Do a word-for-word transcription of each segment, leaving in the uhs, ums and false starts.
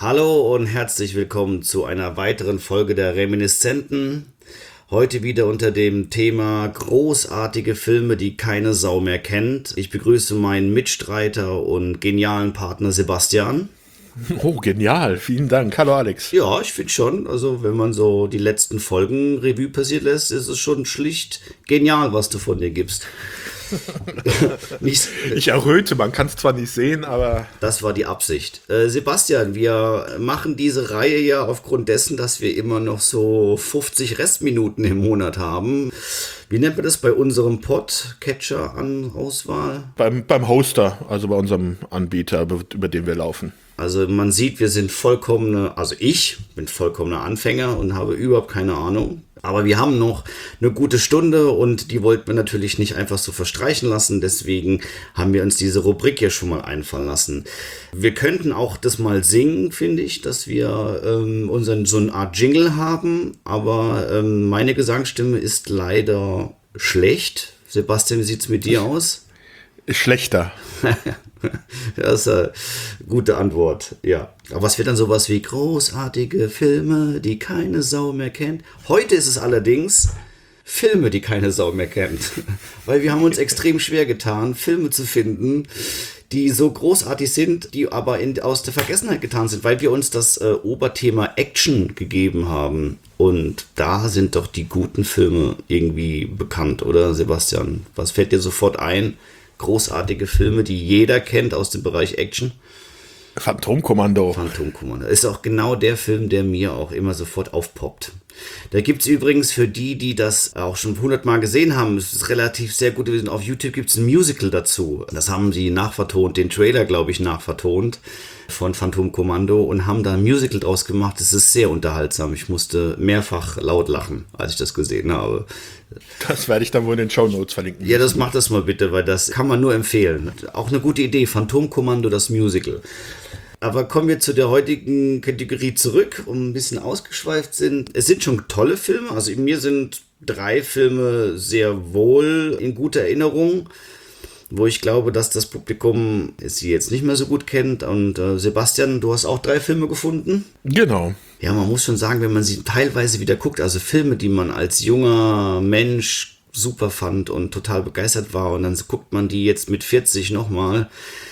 Hallo und herzlich willkommen zu einer weiteren Folge der Reminiszenten. Heute wieder unter dem Thema großartige Filme, die keine Sau mehr kennt. Ich begrüße meinen Mitstreiter und genialen Partner Sebastian. Oh, genial. Vielen Dank. Hallo Alex. Ja, ich finde schon, also wenn man so die letzten Folgen Revue passiert lässt, ist es schon schlicht genial, was du von dir gibst. nicht, ich erröte, man kann es zwar nicht sehen, aber... Das war die Absicht. Äh, Sebastian, wir machen diese Reihe ja aufgrund dessen, dass wir immer noch so fünfzig Restminuten im Monat haben. Wie nennt man das bei unserem Podcatcher an Auswahl? Beim, beim Hoster, also bei unserem Anbieter, über den wir laufen. Also man sieht, wir sind vollkommene, also ich bin vollkommener Anfänger und habe überhaupt keine Ahnung. Aber wir haben noch eine gute Stunde und die wollten wir natürlich nicht einfach so verstreichen lassen. Deswegen haben wir uns diese Rubrik hier schon mal einfallen lassen. Wir könnten auch das mal singen, finde ich, dass wir ähm, unseren so eine Art Jingle haben. Aber ähm, meine Gesangsstimme ist leider schlecht. Sebastian, wie sieht es mit dir aus? Schlechter. Das ist eine gute Antwort, ja. Aber was wird dann sowas wie großartige Filme, die keine Sau mehr kennt? Heute ist es allerdings Filme, die keine Sau mehr kennt. Weil wir haben uns extrem schwer getan, Filme zu finden, die so großartig sind, die aber in, aus der Vergessenheit getan sind, weil wir uns das äh, Oberthema Action gegeben haben. Und da sind doch die guten Filme irgendwie bekannt, oder Sebastian? Was fällt dir sofort ein? Großartige Filme, die jeder kennt aus dem Bereich Action. Phantomkommando. Phantomkommando. Ist auch genau der Film, der mir auch immer sofort aufpoppt. Da gibt es übrigens für die, die das auch schon hundertmal gesehen haben, es ist relativ sehr gut gewesen. Auf YouTube gibt es ein Musical dazu. Das haben sie nachvertont, den Trailer, glaube ich, nachvertont von Phantomkommando und haben da ein Musical draus gemacht. Es ist sehr unterhaltsam. Ich musste mehrfach laut lachen, als ich das gesehen habe. Das werde ich dann wohl in den Shownotes verlinken. Ja, das macht das mal bitte, weil das kann man nur empfehlen. Auch eine gute Idee, Phantomkommando, das Musical. Aber kommen wir zu der heutigen Kategorie zurück, um ein bisschen ausgeschweift sind. Es sind schon tolle Filme, also mir sind drei Filme sehr wohl in guter Erinnerung, wo ich glaube, dass das Publikum sie jetzt nicht mehr so gut kennt. Und äh, Sebastian, du hast auch drei Filme gefunden? Genau. Ja, man muss schon sagen, wenn man sie teilweise wieder guckt, also Filme, die man als junger Mensch super fand und total begeistert war und dann guckt man die jetzt mit vierzig nochmal,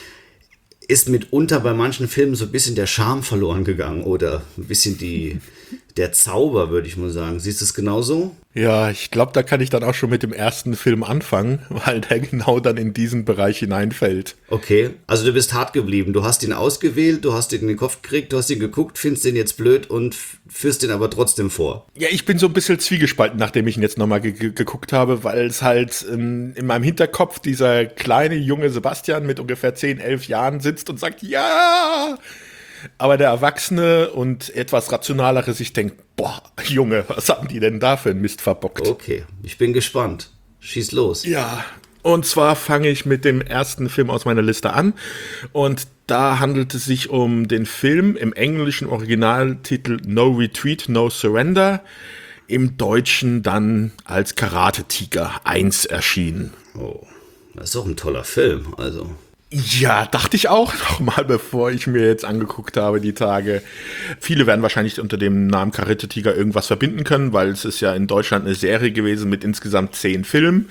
ist mitunter bei manchen Filmen so ein bisschen der Charme verloren gegangen oder ein bisschen die, der Zauber, würde ich mal sagen. Siehst du es genauso? Ja, ich glaube, da kann ich dann auch schon mit dem ersten Film anfangen, weil der genau dann in diesen Bereich hineinfällt. Okay, also du bist hart geblieben. Du hast ihn ausgewählt, du hast ihn in den Kopf gekriegt, du hast ihn geguckt, findest ihn jetzt blöd und führst ihn aber trotzdem vor. Ja, ich bin so ein bisschen zwiegespalten, nachdem ich ihn jetzt nochmal ge- ge- geguckt habe, weil es halt ähm, in meinem Hinterkopf dieser kleine junge Sebastian mit ungefähr zehn, elf Jahren sitzt und sagt, ja! Aber der Erwachsene und etwas rationalere sich denkt, boah, Junge, was haben die denn da für einen Mist verbockt? Okay, ich bin gespannt. Schieß los. Ja, und zwar fange ich mit dem ersten Film aus meiner Liste an. Und da handelt es sich um den Film im englischen Originaltitel No Retreat, No Surrender. Im Deutschen dann als Karate-Tiger eins erschienen. Oh, das ist doch ein toller Film, also... Ja, dachte ich auch nochmal, bevor ich mir jetzt angeguckt habe, die Tage. Viele werden wahrscheinlich unter dem Namen Karate-Tiger irgendwas verbinden können, weil es ist ja in Deutschland eine Serie gewesen mit insgesamt zehn Filmen.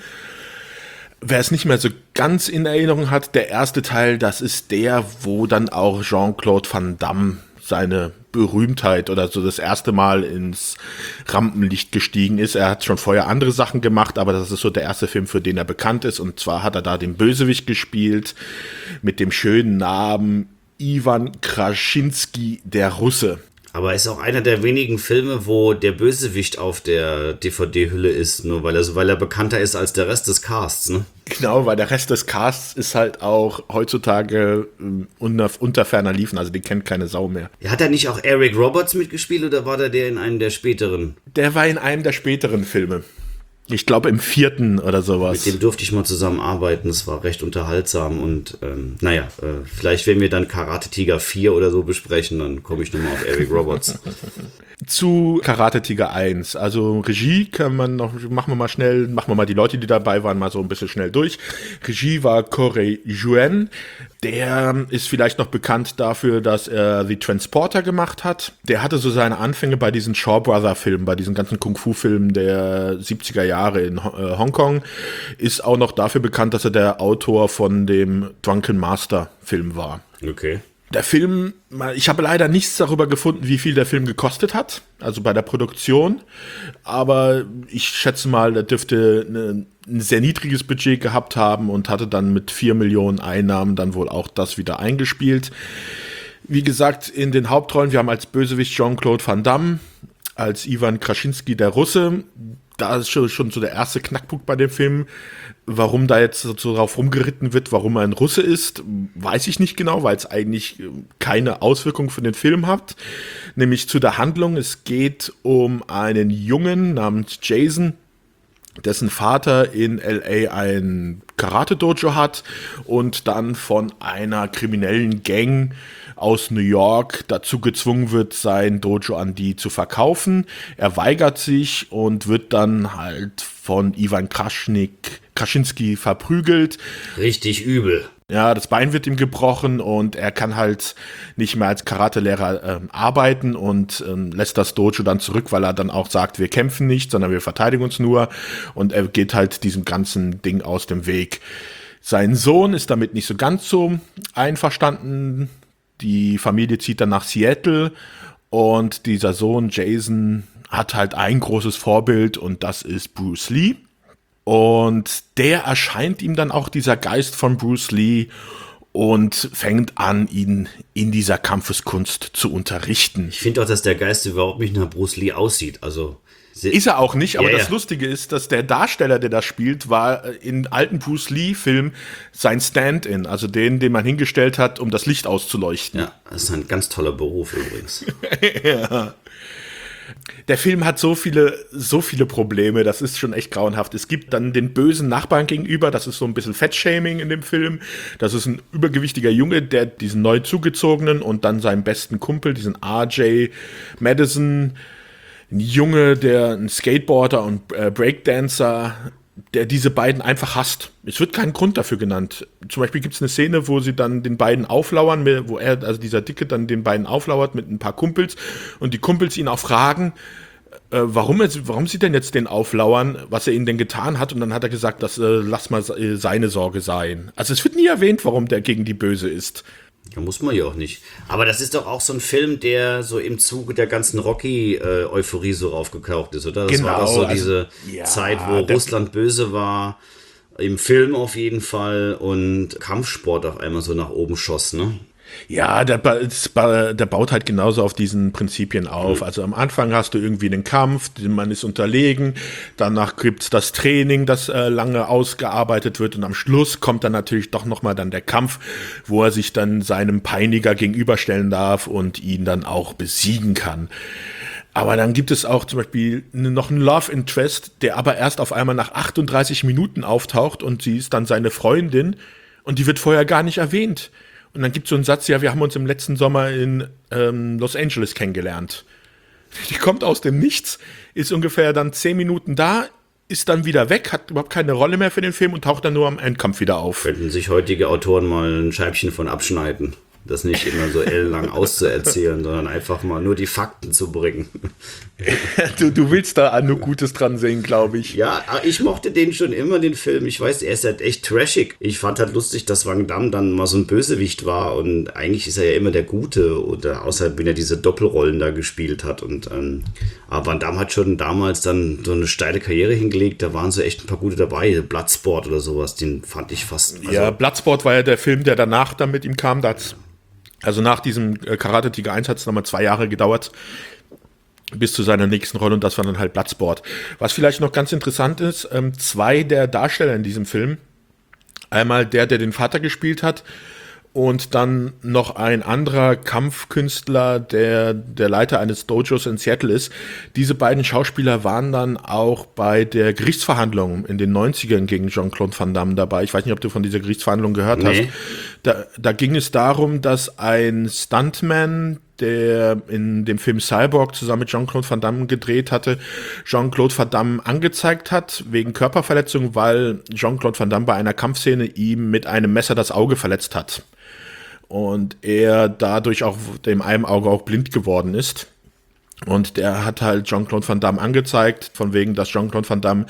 Wer es nicht mehr so ganz in Erinnerung hat, der erste Teil, das ist der, wo dann auch Jean-Claude Van Damme seine Berühmtheit oder so das erste Mal ins Rampenlicht gestiegen ist. Er hat schon vorher andere Sachen gemacht, aber das ist so der erste Film, für den er bekannt ist. Und zwar hat er da den Bösewicht gespielt mit dem schönen Namen Ivan Krasinski, der Russe. Aber ist auch einer der wenigen Filme, wo der Bösewicht auf der D V D-Hülle ist, nur weil er so, weil er bekannter ist als der Rest des Casts, ne? Genau, weil der Rest des Casts ist halt auch heutzutage äh, unter, unter ferner Liefen, also die kennt keine Sau mehr. Hat er nicht auch Eric Roberts mitgespielt oder war der der in einem der späteren? Der war in einem der späteren Filme. Ich glaube im vierten oder sowas. Mit dem durfte ich mal zusammenarbeiten, das war recht unterhaltsam und ähm, naja, äh, vielleicht wenn wir dann Karate Tiger vier oder so besprechen, dann komme ich nochmal auf Eric Roberts. Zu Karate Tiger eins, also Regie kann man noch, machen wir mal schnell, machen wir mal die Leute, die dabei waren, mal so ein bisschen schnell durch. Regie war Corey Yuen, Der ist vielleicht noch bekannt dafür, dass er The Transporter gemacht hat. Der hatte so seine Anfänge bei diesen Shaw Brother Filmen, bei diesen ganzen Kung-Fu-Filmen der siebziger Jahre in Hongkong. Ist auch noch dafür bekannt, dass er der Autor von dem Drunken Master Film war. Okay. Der Film, ich habe leider nichts darüber gefunden, wie viel der Film gekostet hat, also bei der Produktion. Aber ich schätze mal, er dürfte eine, ein sehr niedriges Budget gehabt haben und hatte dann mit vier Millionen Einnahmen dann wohl auch das wieder eingespielt. Wie gesagt, in den Hauptrollen, wir haben als Bösewicht Jean-Claude Van Damme, als Iwan Krasinski der Russe. Da ist schon, schon so der erste Knackpunkt bei dem Film. Warum da jetzt so drauf rumgeritten wird, warum er ein Russe ist, weiß ich nicht genau, weil es eigentlich keine Auswirkung für den Film hat. Nämlich zu der Handlung, es geht um einen Jungen namens Jason, dessen Vater in L A ein Karate-Dojo hat und dann von einer kriminellen Gang aus New York dazu gezwungen wird, sein Dojo an die zu verkaufen. Er weigert sich und wird dann halt von Iwan Kraschnik, Krasinski verprügelt. Richtig übel. Ja, das Bein wird ihm gebrochen und er kann halt nicht mehr als Karatelehrer ähm, arbeiten und ähm, lässt das Dojo dann zurück, weil er dann auch sagt, wir kämpfen nicht, sondern wir verteidigen uns nur, und er geht halt diesem ganzen Ding aus dem Weg. Sein Sohn ist damit nicht so ganz so einverstanden. Die Familie zieht dann nach Seattle und dieser Sohn Jason hat halt ein großes Vorbild und das ist Bruce Lee. Und der erscheint ihm dann auch, dieser Geist von Bruce Lee, und fängt an, ihn in dieser Kampfeskunst zu unterrichten. Ich finde auch, dass der Geist überhaupt nicht nach Bruce Lee aussieht. Also ist er auch nicht, aber ja, das ja. Lustige ist, dass der Darsteller, der das spielt, war in alten Bruce Lee-Filmen sein Stand-in, also den, den man hingestellt hat, um das Licht auszuleuchten. Ja, das ist ein ganz toller Beruf übrigens. Ja. Der Film hat so viele, so viele Probleme, das ist schon echt grauenhaft. Es gibt dann den bösen Nachbarn gegenüber, das ist so ein bisschen Fettshaming in dem Film. Das ist ein übergewichtiger Junge, der diesen neu zugezogenen und dann seinen besten Kumpel, diesen R J Madison, ein Junge, der ein Skateboarder und äh, Breakdancer, der diese beiden einfach hasst. Es wird kein Grund dafür genannt. Zum Beispiel gibt es eine Szene, wo sie dann den beiden auflauern, wo er, also dieser Dicke, dann den beiden auflauert mit ein paar Kumpels und die Kumpels ihn auch fragen, äh, warum, er, warum sie denn jetzt den auflauern, was er ihnen denn getan hat, und dann hat er gesagt, das äh, lass mal seine Sorge sein. Also es wird nie erwähnt, warum der gegen die Böse ist. Ja, muss man ja auch nicht. Aber das ist doch auch so ein Film, der so im Zuge der ganzen Rocky-Euphorie so raufgekauft ist, oder? Das genau, war doch so also, diese ja, Zeit, wo Russland böse war, im Film auf jeden Fall, und Kampfsport auf einmal so nach oben schoss, ne? Ja, der, der baut halt genauso auf diesen Prinzipien auf. Also am Anfang hast du irgendwie einen Kampf, man ist unterlegen, danach gibt's das Training, das äh, lange ausgearbeitet wird, und am Schluss kommt dann natürlich doch nochmal dann der Kampf, wo er sich dann seinem Peiniger gegenüberstellen darf und ihn dann auch besiegen kann. Aber dann gibt es auch zum Beispiel noch einen Love Interest, der aber erst auf einmal nach achtunddreißig Minuten auftaucht, und sie ist dann seine Freundin und die wird vorher gar nicht erwähnt. Und dann gibt es so einen Satz, ja, wir haben uns im letzten Sommer in ähm, Los Angeles kennengelernt. Die kommt aus dem Nichts, ist ungefähr dann zehn Minuten da, ist dann wieder weg, hat überhaupt keine Rolle mehr für den Film und taucht dann nur am Endkampf wieder auf. Könnten sich heutige Autoren mal ein Scheibchen von abschneiden. Das nicht immer so ellenlang auszuerzählen, sondern einfach mal nur die Fakten zu bringen. Du, du willst da nur Gutes dran sehen, glaube ich. Ja, ich mochte den schon immer, den Film. Ich weiß, er ist halt echt trashig. Ich fand halt lustig, dass Van Damme dann mal so ein Bösewicht war, und eigentlich ist er ja immer der Gute, oder außer wenn er diese Doppelrollen da gespielt hat. Und ähm, aber Van Damme hat schon damals dann so eine steile Karriere hingelegt. Da waren so echt ein paar gute dabei. Bloodsport oder sowas, den fand ich fast. Also ja, Bloodsport war ja der Film, der danach dann mit ihm kam. Da Also nach diesem Karate Tiger eins hat es nochmal zwei Jahre gedauert bis zu seiner nächsten Rolle, und das war dann halt Bloodsport. Was vielleicht noch ganz interessant ist, ähm, zwei der Darsteller in diesem Film, einmal der, der den Vater gespielt hat, und dann noch ein anderer Kampfkünstler, der der Leiter eines Dojos in Seattle ist. Diese beiden Schauspieler waren dann auch bei der Gerichtsverhandlung in den neunzigern gegen Jean-Claude Van Damme dabei. Ich weiß nicht, ob du von dieser Gerichtsverhandlung gehört nee. hast. Da, da ging es darum, dass ein Stuntman, der in dem Film Cyborg zusammen mit Jean-Claude Van Damme gedreht hatte, Jean-Claude Van Damme angezeigt hat wegen Körperverletzung, weil Jean-Claude Van Damme bei einer Kampfszene ihm mit einem Messer das Auge verletzt hat. und er dadurch auch dem einen Auge auch blind geworden ist. Und der hat halt Jean-Claude Van Damme angezeigt, von wegen, dass Jean-Claude Van Damme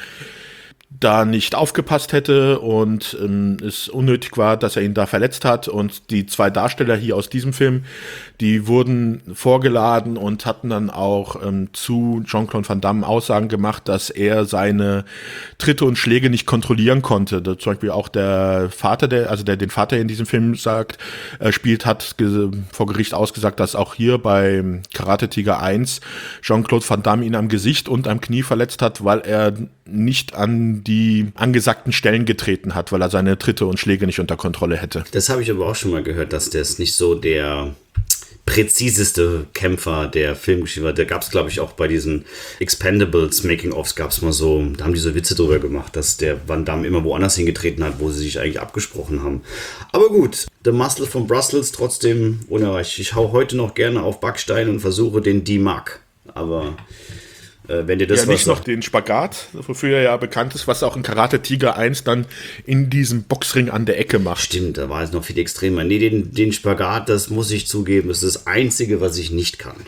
da nicht aufgepasst hätte und ähm, es unnötig war, dass er ihn da verletzt hat. Und die zwei Darsteller hier aus diesem Film, die wurden vorgeladen und hatten dann auch ähm, zu Jean-Claude Van Damme Aussagen gemacht, dass er seine Tritte und Schläge nicht kontrollieren konnte. Da zum Beispiel auch der Vater, der, also der den Vater in diesem Film sagt, äh, spielt, hat ge- vor Gericht ausgesagt, dass auch hier bei Karate Tiger eins Jean-Claude Van Damme ihn am Gesicht und am Knie verletzt hat, weil er nicht an die angesagten Stellen getreten hat, weil er seine Tritte und Schläge nicht unter Kontrolle hätte. Das habe ich aber auch schon mal gehört, dass das nicht so der präziseste Kämpfer der Filmgeschichte war. Da gab es, glaube ich, auch bei diesen Expendables Making-ofs gab es mal so, da haben die so Witze drüber gemacht, dass der Van Damme immer woanders hingetreten hat, wo sie sich eigentlich abgesprochen haben. Aber gut, The Muscle von Brussels trotzdem unerreicht. Ich hau heute noch gerne auf Backstein und versuche den D-Mark, aber wenn dir das ja, nicht noch den Spagat, wofür er ja bekannt ist, was auch in Karate Tiger eins dann in diesem Boxring an der Ecke macht. Stimmt, da war es noch viel extremer. Nee, den, den Spagat, das muss ich zugeben, das ist das Einzige, was ich nicht kann.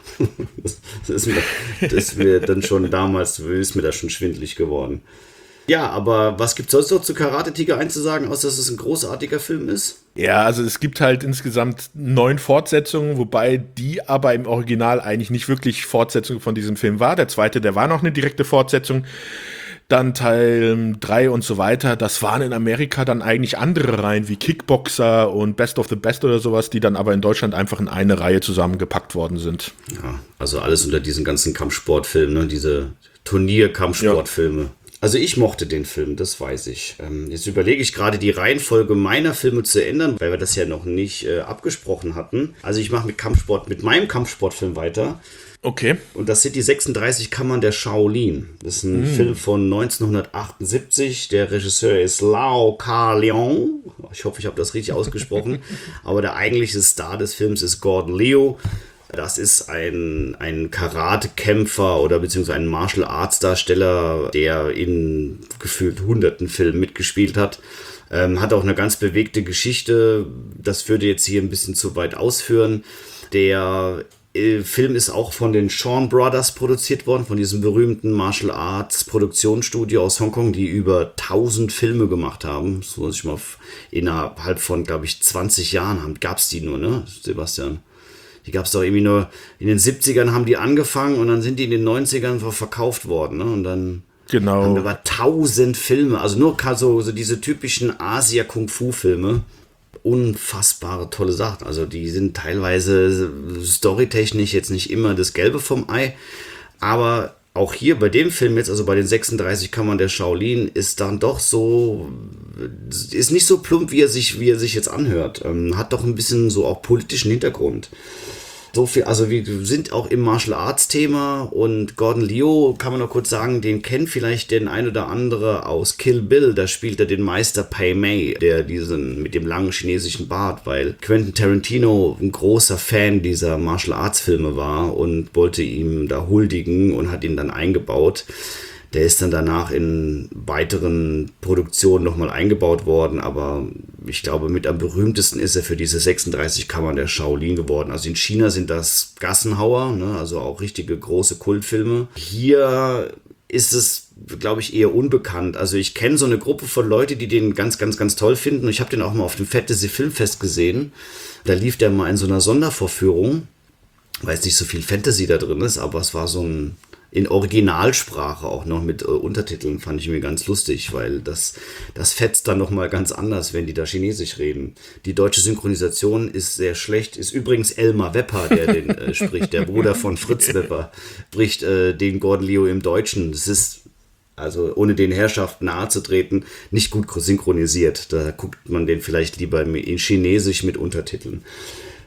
Das ist mir, das ist mir dann schon damals, ist mir das schon schwindelig geworden. Ja, aber was gibt es sonst noch zu Karate Tiger eins zu sagen, außer dass es ein großartiger Film ist? Ja, also es gibt halt insgesamt neun Fortsetzungen, wobei die aber im Original eigentlich nicht wirklich Fortsetzung von diesem Film war. Der zweite, der war noch eine direkte Fortsetzung. Dann Teil drei und so weiter. Das waren in Amerika dann eigentlich andere Reihen wie Kickboxer und Best of the Best oder sowas, die dann aber in Deutschland einfach in eine Reihe zusammengepackt worden sind. Ja, also alles unter diesen ganzen Kampfsportfilmen, ne? Diese Turnier-Kampfsportfilme. Ja. Also ich mochte den Film, das weiß ich. Ähm, jetzt überlege ich gerade, die Reihenfolge meiner Filme zu ändern, weil wir das ja noch nicht äh, abgesprochen hatten. Also ich mache mit Kampfsport, mit meinem Kampfsportfilm weiter. Okay. Und das sind die sechsunddreißig Kammern der Shaolin. Das ist ein mm. Film von neunzehnhundertachtundsiebzig. Der Regisseur ist Lau Kar-leong. Ich hoffe, ich habe das richtig ausgesprochen. Aber der eigentliche Star des Films ist Gordon Liu. Das ist ein, ein Karate-Kämpfer oder beziehungsweise ein Martial-Arts-Darsteller, der in gefühlt hunderten Filmen mitgespielt hat. Ähm, hat auch eine ganz bewegte Geschichte. Das würde jetzt hier ein bisschen zu weit ausführen. Der äh, Film ist auch von den Shawn Brothers produziert worden, von diesem berühmten Martial-Arts-Produktionsstudio aus Hongkong, die über tausend Filme gemacht haben. Das muss ich mal innerhalb von, glaube ich, zwanzig Jahren gab es die nur, ne, Sebastian? Die gab es doch irgendwie nur, in den siebzigern haben die angefangen und dann sind die in den neunzigern verkauft worden. Ne? Und dann genau. haben wir über tausend Filme, also nur so, so diese typischen Asia-Kung-Fu-Filme. Unfassbare tolle Sachen. Also die sind teilweise storytechnisch jetzt nicht immer das Gelbe vom Ei, aber auch hier bei dem Film jetzt, also bei den sechsunddreißig Kammern der Shaolin, ist dann doch so, ist nicht so plump, wie er sich, wie er sich jetzt anhört. Ähm, hat doch ein bisschen so auch politischen Hintergrund. So viel, also wir sind auch im Martial Arts Thema und Gordon Liu, kann man noch kurz sagen, den kennt vielleicht den ein oder andere aus Kill Bill, da spielt er den Meister Pai Mei, der diesen mit dem langen chinesischen Bart, weil Quentin Tarantino ein großer Fan dieser Martial Arts Filme war und wollte ihm da huldigen und hat ihn dann eingebaut. Der ist dann danach in weiteren Produktionen nochmal eingebaut worden, aber ich glaube, mit am berühmtesten ist er für diese sechsunddreißig Kammern der Shaolin geworden. Also in China sind das Gassenhauer, ne, also auch richtige große Kultfilme. Hier ist es, glaube ich, eher unbekannt. Also ich kenne so eine Gruppe von Leuten, die den ganz, ganz, ganz toll finden. Ich habe den auch mal auf dem Fantasy Filmfest gesehen. Da lief der mal in so einer Sondervorführung, weil es nicht so viel Fantasy da drin ist, aber es war so ein in Originalsprache auch noch mit äh, Untertiteln, fand ich mir ganz lustig, weil das, das fetzt dann nochmal ganz anders, wenn die da Chinesisch reden. Die deutsche Synchronisation ist sehr schlecht, ist übrigens Elmar Wepper, der den äh, spricht, der Bruder von Fritz Wepper, spricht äh, den Gordon Liu im Deutschen. Das ist, also ohne den Herrschaften nahe zu treten, nicht gut synchronisiert. Da guckt man den vielleicht lieber in Chinesisch mit Untertiteln.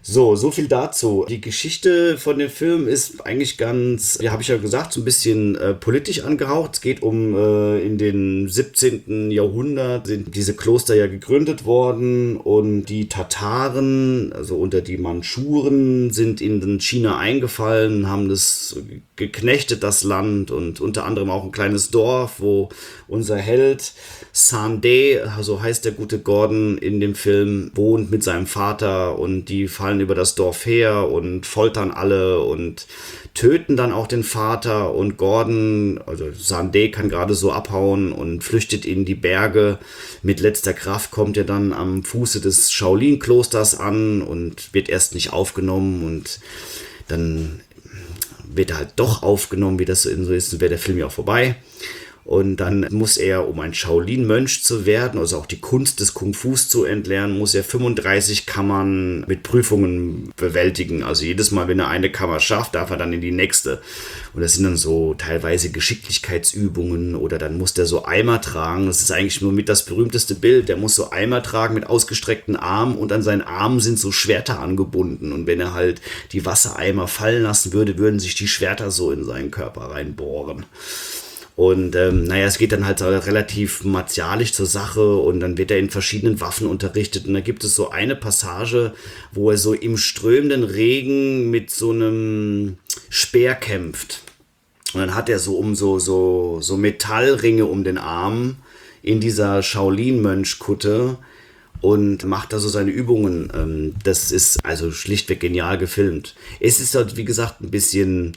So, so viel dazu. Die Geschichte von dem Film ist eigentlich ganz, ja, habe ich ja gesagt, so ein bisschen äh, politisch angehaucht. Es geht um, äh, in den siebzehnten. Jahrhundert sind diese Kloster ja gegründet worden und die Tataren, also unter die Mandschuren, sind in China eingefallen, haben das geknechtet, das Land, und unter anderem auch ein kleines Dorf, wo unser Held Sande, so heißt der gute Gordon in dem Film, wohnt mit seinem Vater, und die fallen über das Dorf her und foltern alle und töten dann auch den Vater, und Gordon, also Sande, kann gerade so abhauen und flüchtet in die Berge. Mit letzter Kraft kommt er dann am Fuße des Shaolin-Klosters an und wird erst nicht aufgenommen, und dann wird er halt doch aufgenommen, wie das so ist, und wäre der Film ja auch vorbei. Und dann muss er, um ein Shaolin-Mönch zu werden, also auch die Kunst des Kung-Fus zu entlernen, muss er fünfunddreißig Kammern mit Prüfungen bewältigen. Also jedes Mal, wenn er eine Kammer schafft, darf er dann in die nächste. Und das sind dann so teilweise Geschicklichkeitsübungen, oder dann muss der so Eimer tragen. Das ist eigentlich nur mit das berühmteste Bild. Der muss so Eimer tragen mit ausgestreckten Armen, und an seinen Armen sind so Schwerter angebunden. Und wenn er halt die Wassereimer fallen lassen würde, würden sich die Schwerter so in seinen Körper reinbohren. Und ähm, naja, es geht dann halt relativ martialisch zur Sache, und dann wird er in verschiedenen Waffen unterrichtet. Und da gibt es so eine Passage, wo er so im strömenden Regen mit so einem Speer kämpft. Und dann hat er so um so, so, so Metallringe um den Arm in dieser Shaolin-Mönch-Kutte und macht da so seine Übungen. Das ist also schlichtweg genial gefilmt. Es ist halt, wie gesagt, ein bisschen...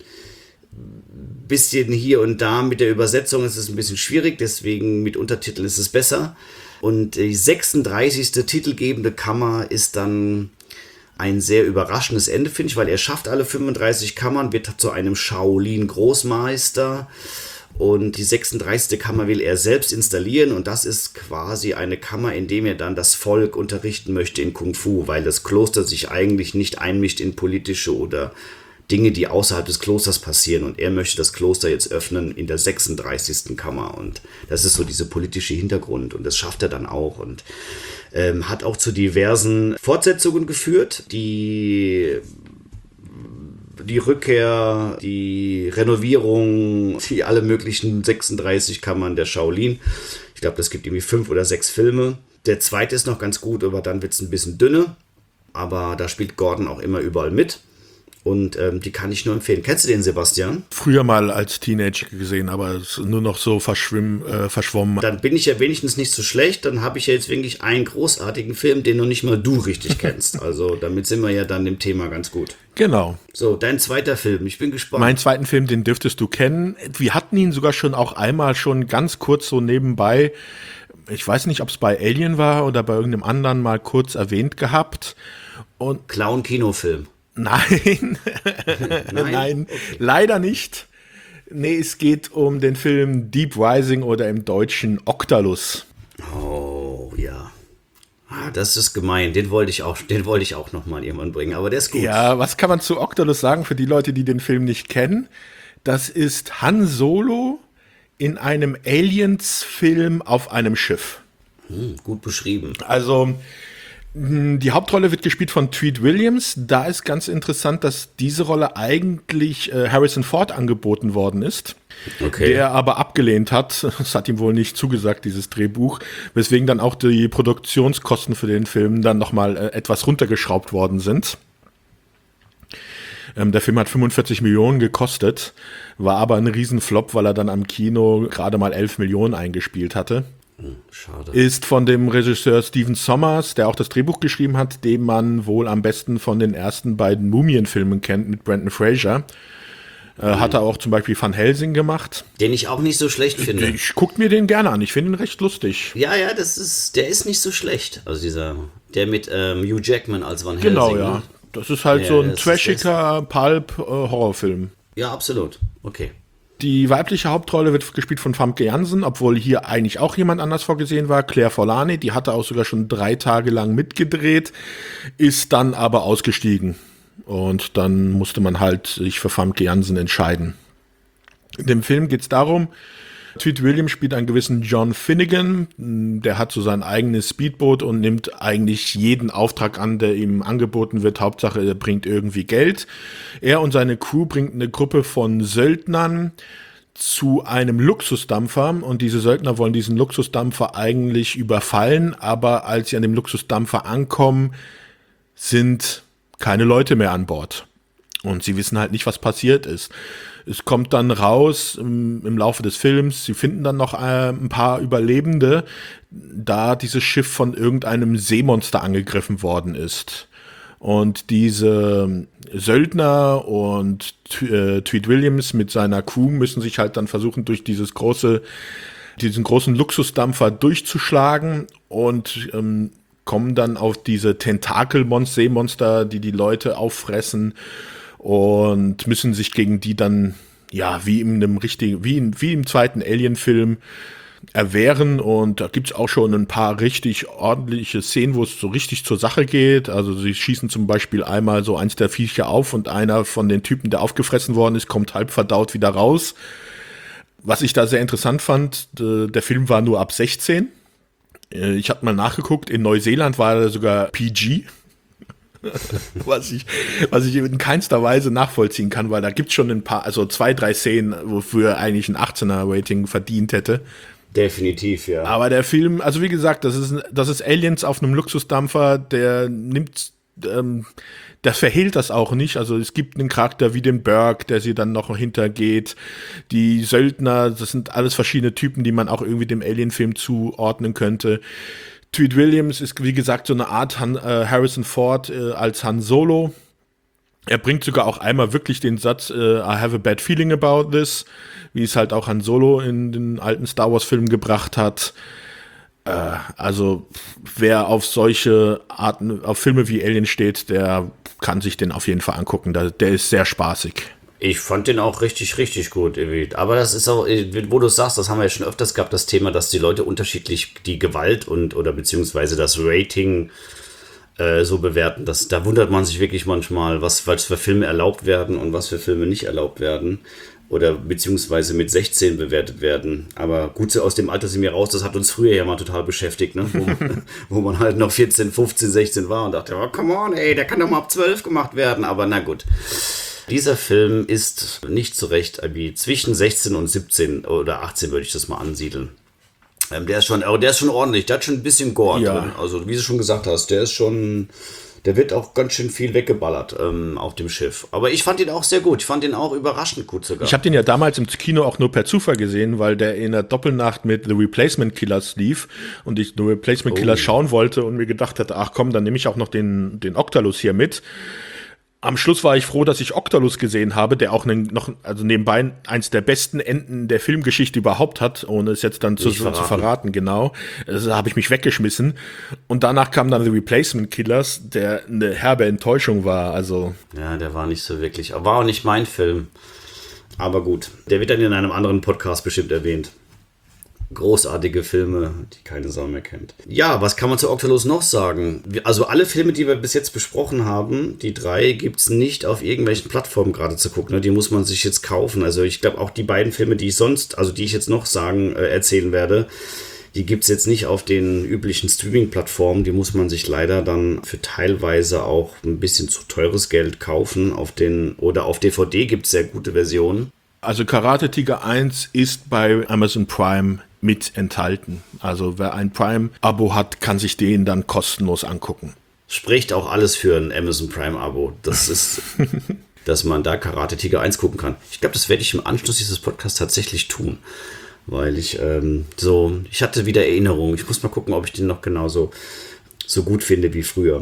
bisschen hier und da mit der Übersetzung ist es ein bisschen schwierig, deswegen mit Untertiteln ist es besser. Und die sechsunddreißigste titelgebende Kammer ist dann ein sehr überraschendes Ende, finde ich, weil er schafft alle fünfunddreißig Kammern, wird zu einem Shaolin-Großmeister, und die sechsunddreißigste Kammer will er selbst installieren, und das ist quasi eine Kammer, in dem er dann das Volk unterrichten möchte in Kung Fu, weil das Kloster sich eigentlich nicht einmischt in politische oder Dinge, die außerhalb des Klosters passieren, und er möchte das Kloster jetzt öffnen in der sechsunddreißigsten Kammer, und das ist so dieser politische Hintergrund, und das schafft er dann auch, und ähm, hat auch zu diversen Fortsetzungen geführt, die die Rückkehr, die Renovierung, die alle möglichen sechsunddreißig Kammern der Shaolin. Ich glaube, das gibt irgendwie fünf oder sechs Filme. Der zweite ist noch ganz gut, aber dann wird es ein bisschen dünner, aber da spielt Gordon auch immer überall mit. Und ähm, die kann ich nur empfehlen. Kennst du den, Sebastian? Früher mal als Teenager gesehen, aber es ist nur noch so verschwimm, äh, verschwommen. Dann bin ich ja wenigstens nicht so schlecht. Dann habe ich ja jetzt wirklich einen großartigen Film, den noch nicht mal du richtig kennst. Also damit sind wir ja dann im Thema ganz gut. Genau. So, dein zweiter Film. Ich bin gespannt. Meinen zweiten Film, den dürftest du kennen. Wir hatten ihn sogar schon auch einmal schon ganz kurz so nebenbei. Ich weiß nicht, ob es bei Alien war oder bei irgendeinem anderen mal kurz erwähnt gehabt. Und Clown-Kinofilm. Nein, Nein, Nein okay. Leider nicht. Nee, es geht um den Film Deep Rising oder im Deutschen Octalus. Oh, ja. Ah, das ist gemein. Den wollte ich auch, den wollte ich auch noch mal irgendwann bringen, aber der ist gut. Ja, was kann man zu Octalus sagen für die Leute, die den Film nicht kennen? Das ist Han Solo in einem Aliens-Film auf einem Schiff. Hm, gut beschrieben. Also die Hauptrolle wird gespielt von Treat Williams. Da ist ganz interessant, dass diese Rolle eigentlich äh, Harrison Ford angeboten worden ist, Okay. der aber abgelehnt hat. Es hat ihm wohl nicht zugesagt, dieses Drehbuch, weswegen dann auch die Produktionskosten für den Film dann nochmal äh, etwas runtergeschraubt worden sind. Ähm, der Film hat fünfundvierzig Millionen gekostet, war aber ein Riesenflop, weil er dann am Kino gerade mal elf Millionen eingespielt hatte. Schade. Ist von dem Regisseur Stephen Sommers, der auch das Drehbuch geschrieben hat, den man wohl am besten von den ersten beiden Mumien-Filmen kennt mit Brendan Fraser. Äh, mhm. Hat er auch zum Beispiel Van Helsing gemacht. Den ich auch nicht so schlecht finde. Ich guck mir den gerne an, ich finde ihn recht lustig. Ja, ja, das ist, der ist nicht so schlecht. Also dieser, der mit ähm, Hugh Jackman als Van Helsing. Genau, ja. Das ist halt ja, so ein das trashiger Pulp-Horrorfilm. Ja, absolut. Okay. Die weibliche Hauptrolle wird gespielt von Famke Janssen, obwohl hier eigentlich auch jemand anders vorgesehen war. Claire Forlani, die hatte auch sogar schon drei Tage lang mitgedreht, ist dann aber ausgestiegen. Und dann musste man halt sich für Famke Janssen entscheiden. In dem Film geht es darum, Tweet Williams spielt einen gewissen John Finnegan, der hat so sein eigenes Speedboot und nimmt eigentlich jeden Auftrag an, der ihm angeboten wird. Hauptsache, er bringt irgendwie Geld. Er und seine Crew bringt eine Gruppe von Söldnern zu einem Luxusdampfer und diese Söldner wollen diesen Luxusdampfer eigentlich überfallen, aber als sie an dem Luxusdampfer ankommen, sind keine Leute mehr an Bord. Und sie wissen halt nicht, was passiert ist. Es kommt dann raus im, im Laufe des Films, sie finden dann noch äh, ein paar Überlebende, da dieses Schiff von irgendeinem Seemonster angegriffen worden ist. Und diese Söldner und äh, Tweet Williams mit seiner Crew müssen sich halt dann versuchen, durch dieses große, diesen großen Luxusdampfer durchzuschlagen und ähm, kommen dann auf diese Tentakel-Seemonster, die die Leute auffressen und müssen sich gegen die dann, ja, wie in einem richtigen, wie, in, wie im zweiten Alien-Film erwehren. Und da gibt's auch schon ein paar richtig ordentliche Szenen, wo es so richtig zur Sache geht. Also sie schießen zum Beispiel einmal so eins der Viecher auf und einer von den Typen, der aufgefressen worden ist, kommt halb verdaut wieder raus. Was ich da sehr interessant fand, der Film war nur ab sechzehn. Ich habe mal nachgeguckt, in Neuseeland war er sogar P G. was ich, was ich in keinster Weise nachvollziehen kann, weil da gibt's schon ein paar, also zwei, drei Szenen, wofür er eigentlich ein achtzehner-Rating verdient hätte. Definitiv, ja. Aber der Film, also wie gesagt, das ist, das ist Aliens auf einem Luxusdampfer, der nimmt, ähm, der verhehlt das auch nicht. Also es gibt einen Charakter wie den Burke, der sie dann noch hintergeht. Die Söldner, das sind alles verschiedene Typen, die man auch irgendwie dem Alien-Film zuordnen könnte. Tweet Williams ist, wie gesagt, so eine Art Han, äh, Harrison Ford äh, als Han Solo. Er bringt sogar auch einmal wirklich den Satz, äh, I have a bad feeling about this, wie es halt auch Han Solo in den alten Star Wars Filmen gebracht hat. Äh, also wer auf solche Arten, auf Filme wie Alien steht, der kann sich den auf jeden Fall angucken. Der, der ist sehr spaßig. Ich fand den auch richtig, richtig gut. Aber das ist auch, wo du sagst, das haben wir ja schon öfters gehabt, das Thema, dass die Leute unterschiedlich die Gewalt und oder beziehungsweise das Rating äh, so bewerten. Das, da wundert man sich wirklich manchmal, was, was für Filme erlaubt werden und was für Filme nicht erlaubt werden. Oder beziehungsweise mit sechzehn bewertet werden. Aber gut, so aus dem Alter sind wir raus, das hat uns früher ja mal total beschäftigt, ne? wo, man, wo man halt noch vierzehn, fünfzehn, sechzehn war und dachte, oh, come on, ey, der kann doch mal ab zwölf gemacht werden. Aber na gut. Dieser Film ist nicht zu Recht wie zwischen sechzehn und siebzehn oder achtzehn würde ich das mal ansiedeln. Ähm, der ist schon, der ist schon ordentlich, der hat schon ein bisschen Gore ja. drin. Also wie du schon gesagt hast, der ist schon, der wird auch ganz schön viel weggeballert ähm, auf dem Schiff. Aber ich fand ihn auch sehr gut, ich fand ihn auch überraschend gut sogar. Ich habe den ja damals im Kino auch nur per Zufall gesehen, weil der in der Doppelnacht mit The Replacement Killers lief und ich The Replacement Killers oh. schauen wollte und mir gedacht hatte, ach komm, dann nehme ich auch noch den, den Octalus hier mit. Am Schluss war ich froh, dass ich Octalus gesehen habe, der auch einen, noch, also nebenbei eins der besten Enden der Filmgeschichte überhaupt hat, ohne es jetzt dann zu verraten. zu verraten, genau. Da habe ich mich weggeschmissen. Und danach kam dann The Replacement Killers, der eine herbe Enttäuschung war, also. Ja, der war nicht so wirklich, war auch nicht mein Film. Aber gut, der wird dann in einem anderen Podcast bestimmt erwähnt. Großartige Filme, die keine Sau mehr kennt. Ja, was kann man zu Octalus noch sagen? Also alle Filme, die wir bis jetzt besprochen haben, die drei, gibt es nicht auf irgendwelchen Plattformen gerade zu gucken. Ne? Die muss man sich jetzt kaufen. Also ich glaube auch die beiden Filme, die ich sonst, also die ich jetzt noch sagen, äh, erzählen werde, die gibt es jetzt nicht auf den üblichen Streaming-Plattformen. Die muss man sich leider dann für teilweise auch ein bisschen zu teures Geld kaufen. Auf den, oder auf D V D gibt es sehr gute Versionen. Also Karate Tiger eins ist bei Amazon Prime mit enthalten. Also wer ein Prime-Abo hat, kann sich den dann kostenlos angucken. Spricht auch alles für ein Amazon Prime-Abo. Das ist, dass man da Karate Tiger eins gucken kann. Ich glaube, das werde ich im Anschluss dieses Podcasts tatsächlich tun. Weil ich ähm, so, ich hatte wieder Erinnerungen. Ich muss mal gucken, ob ich den noch genauso so gut finde wie früher.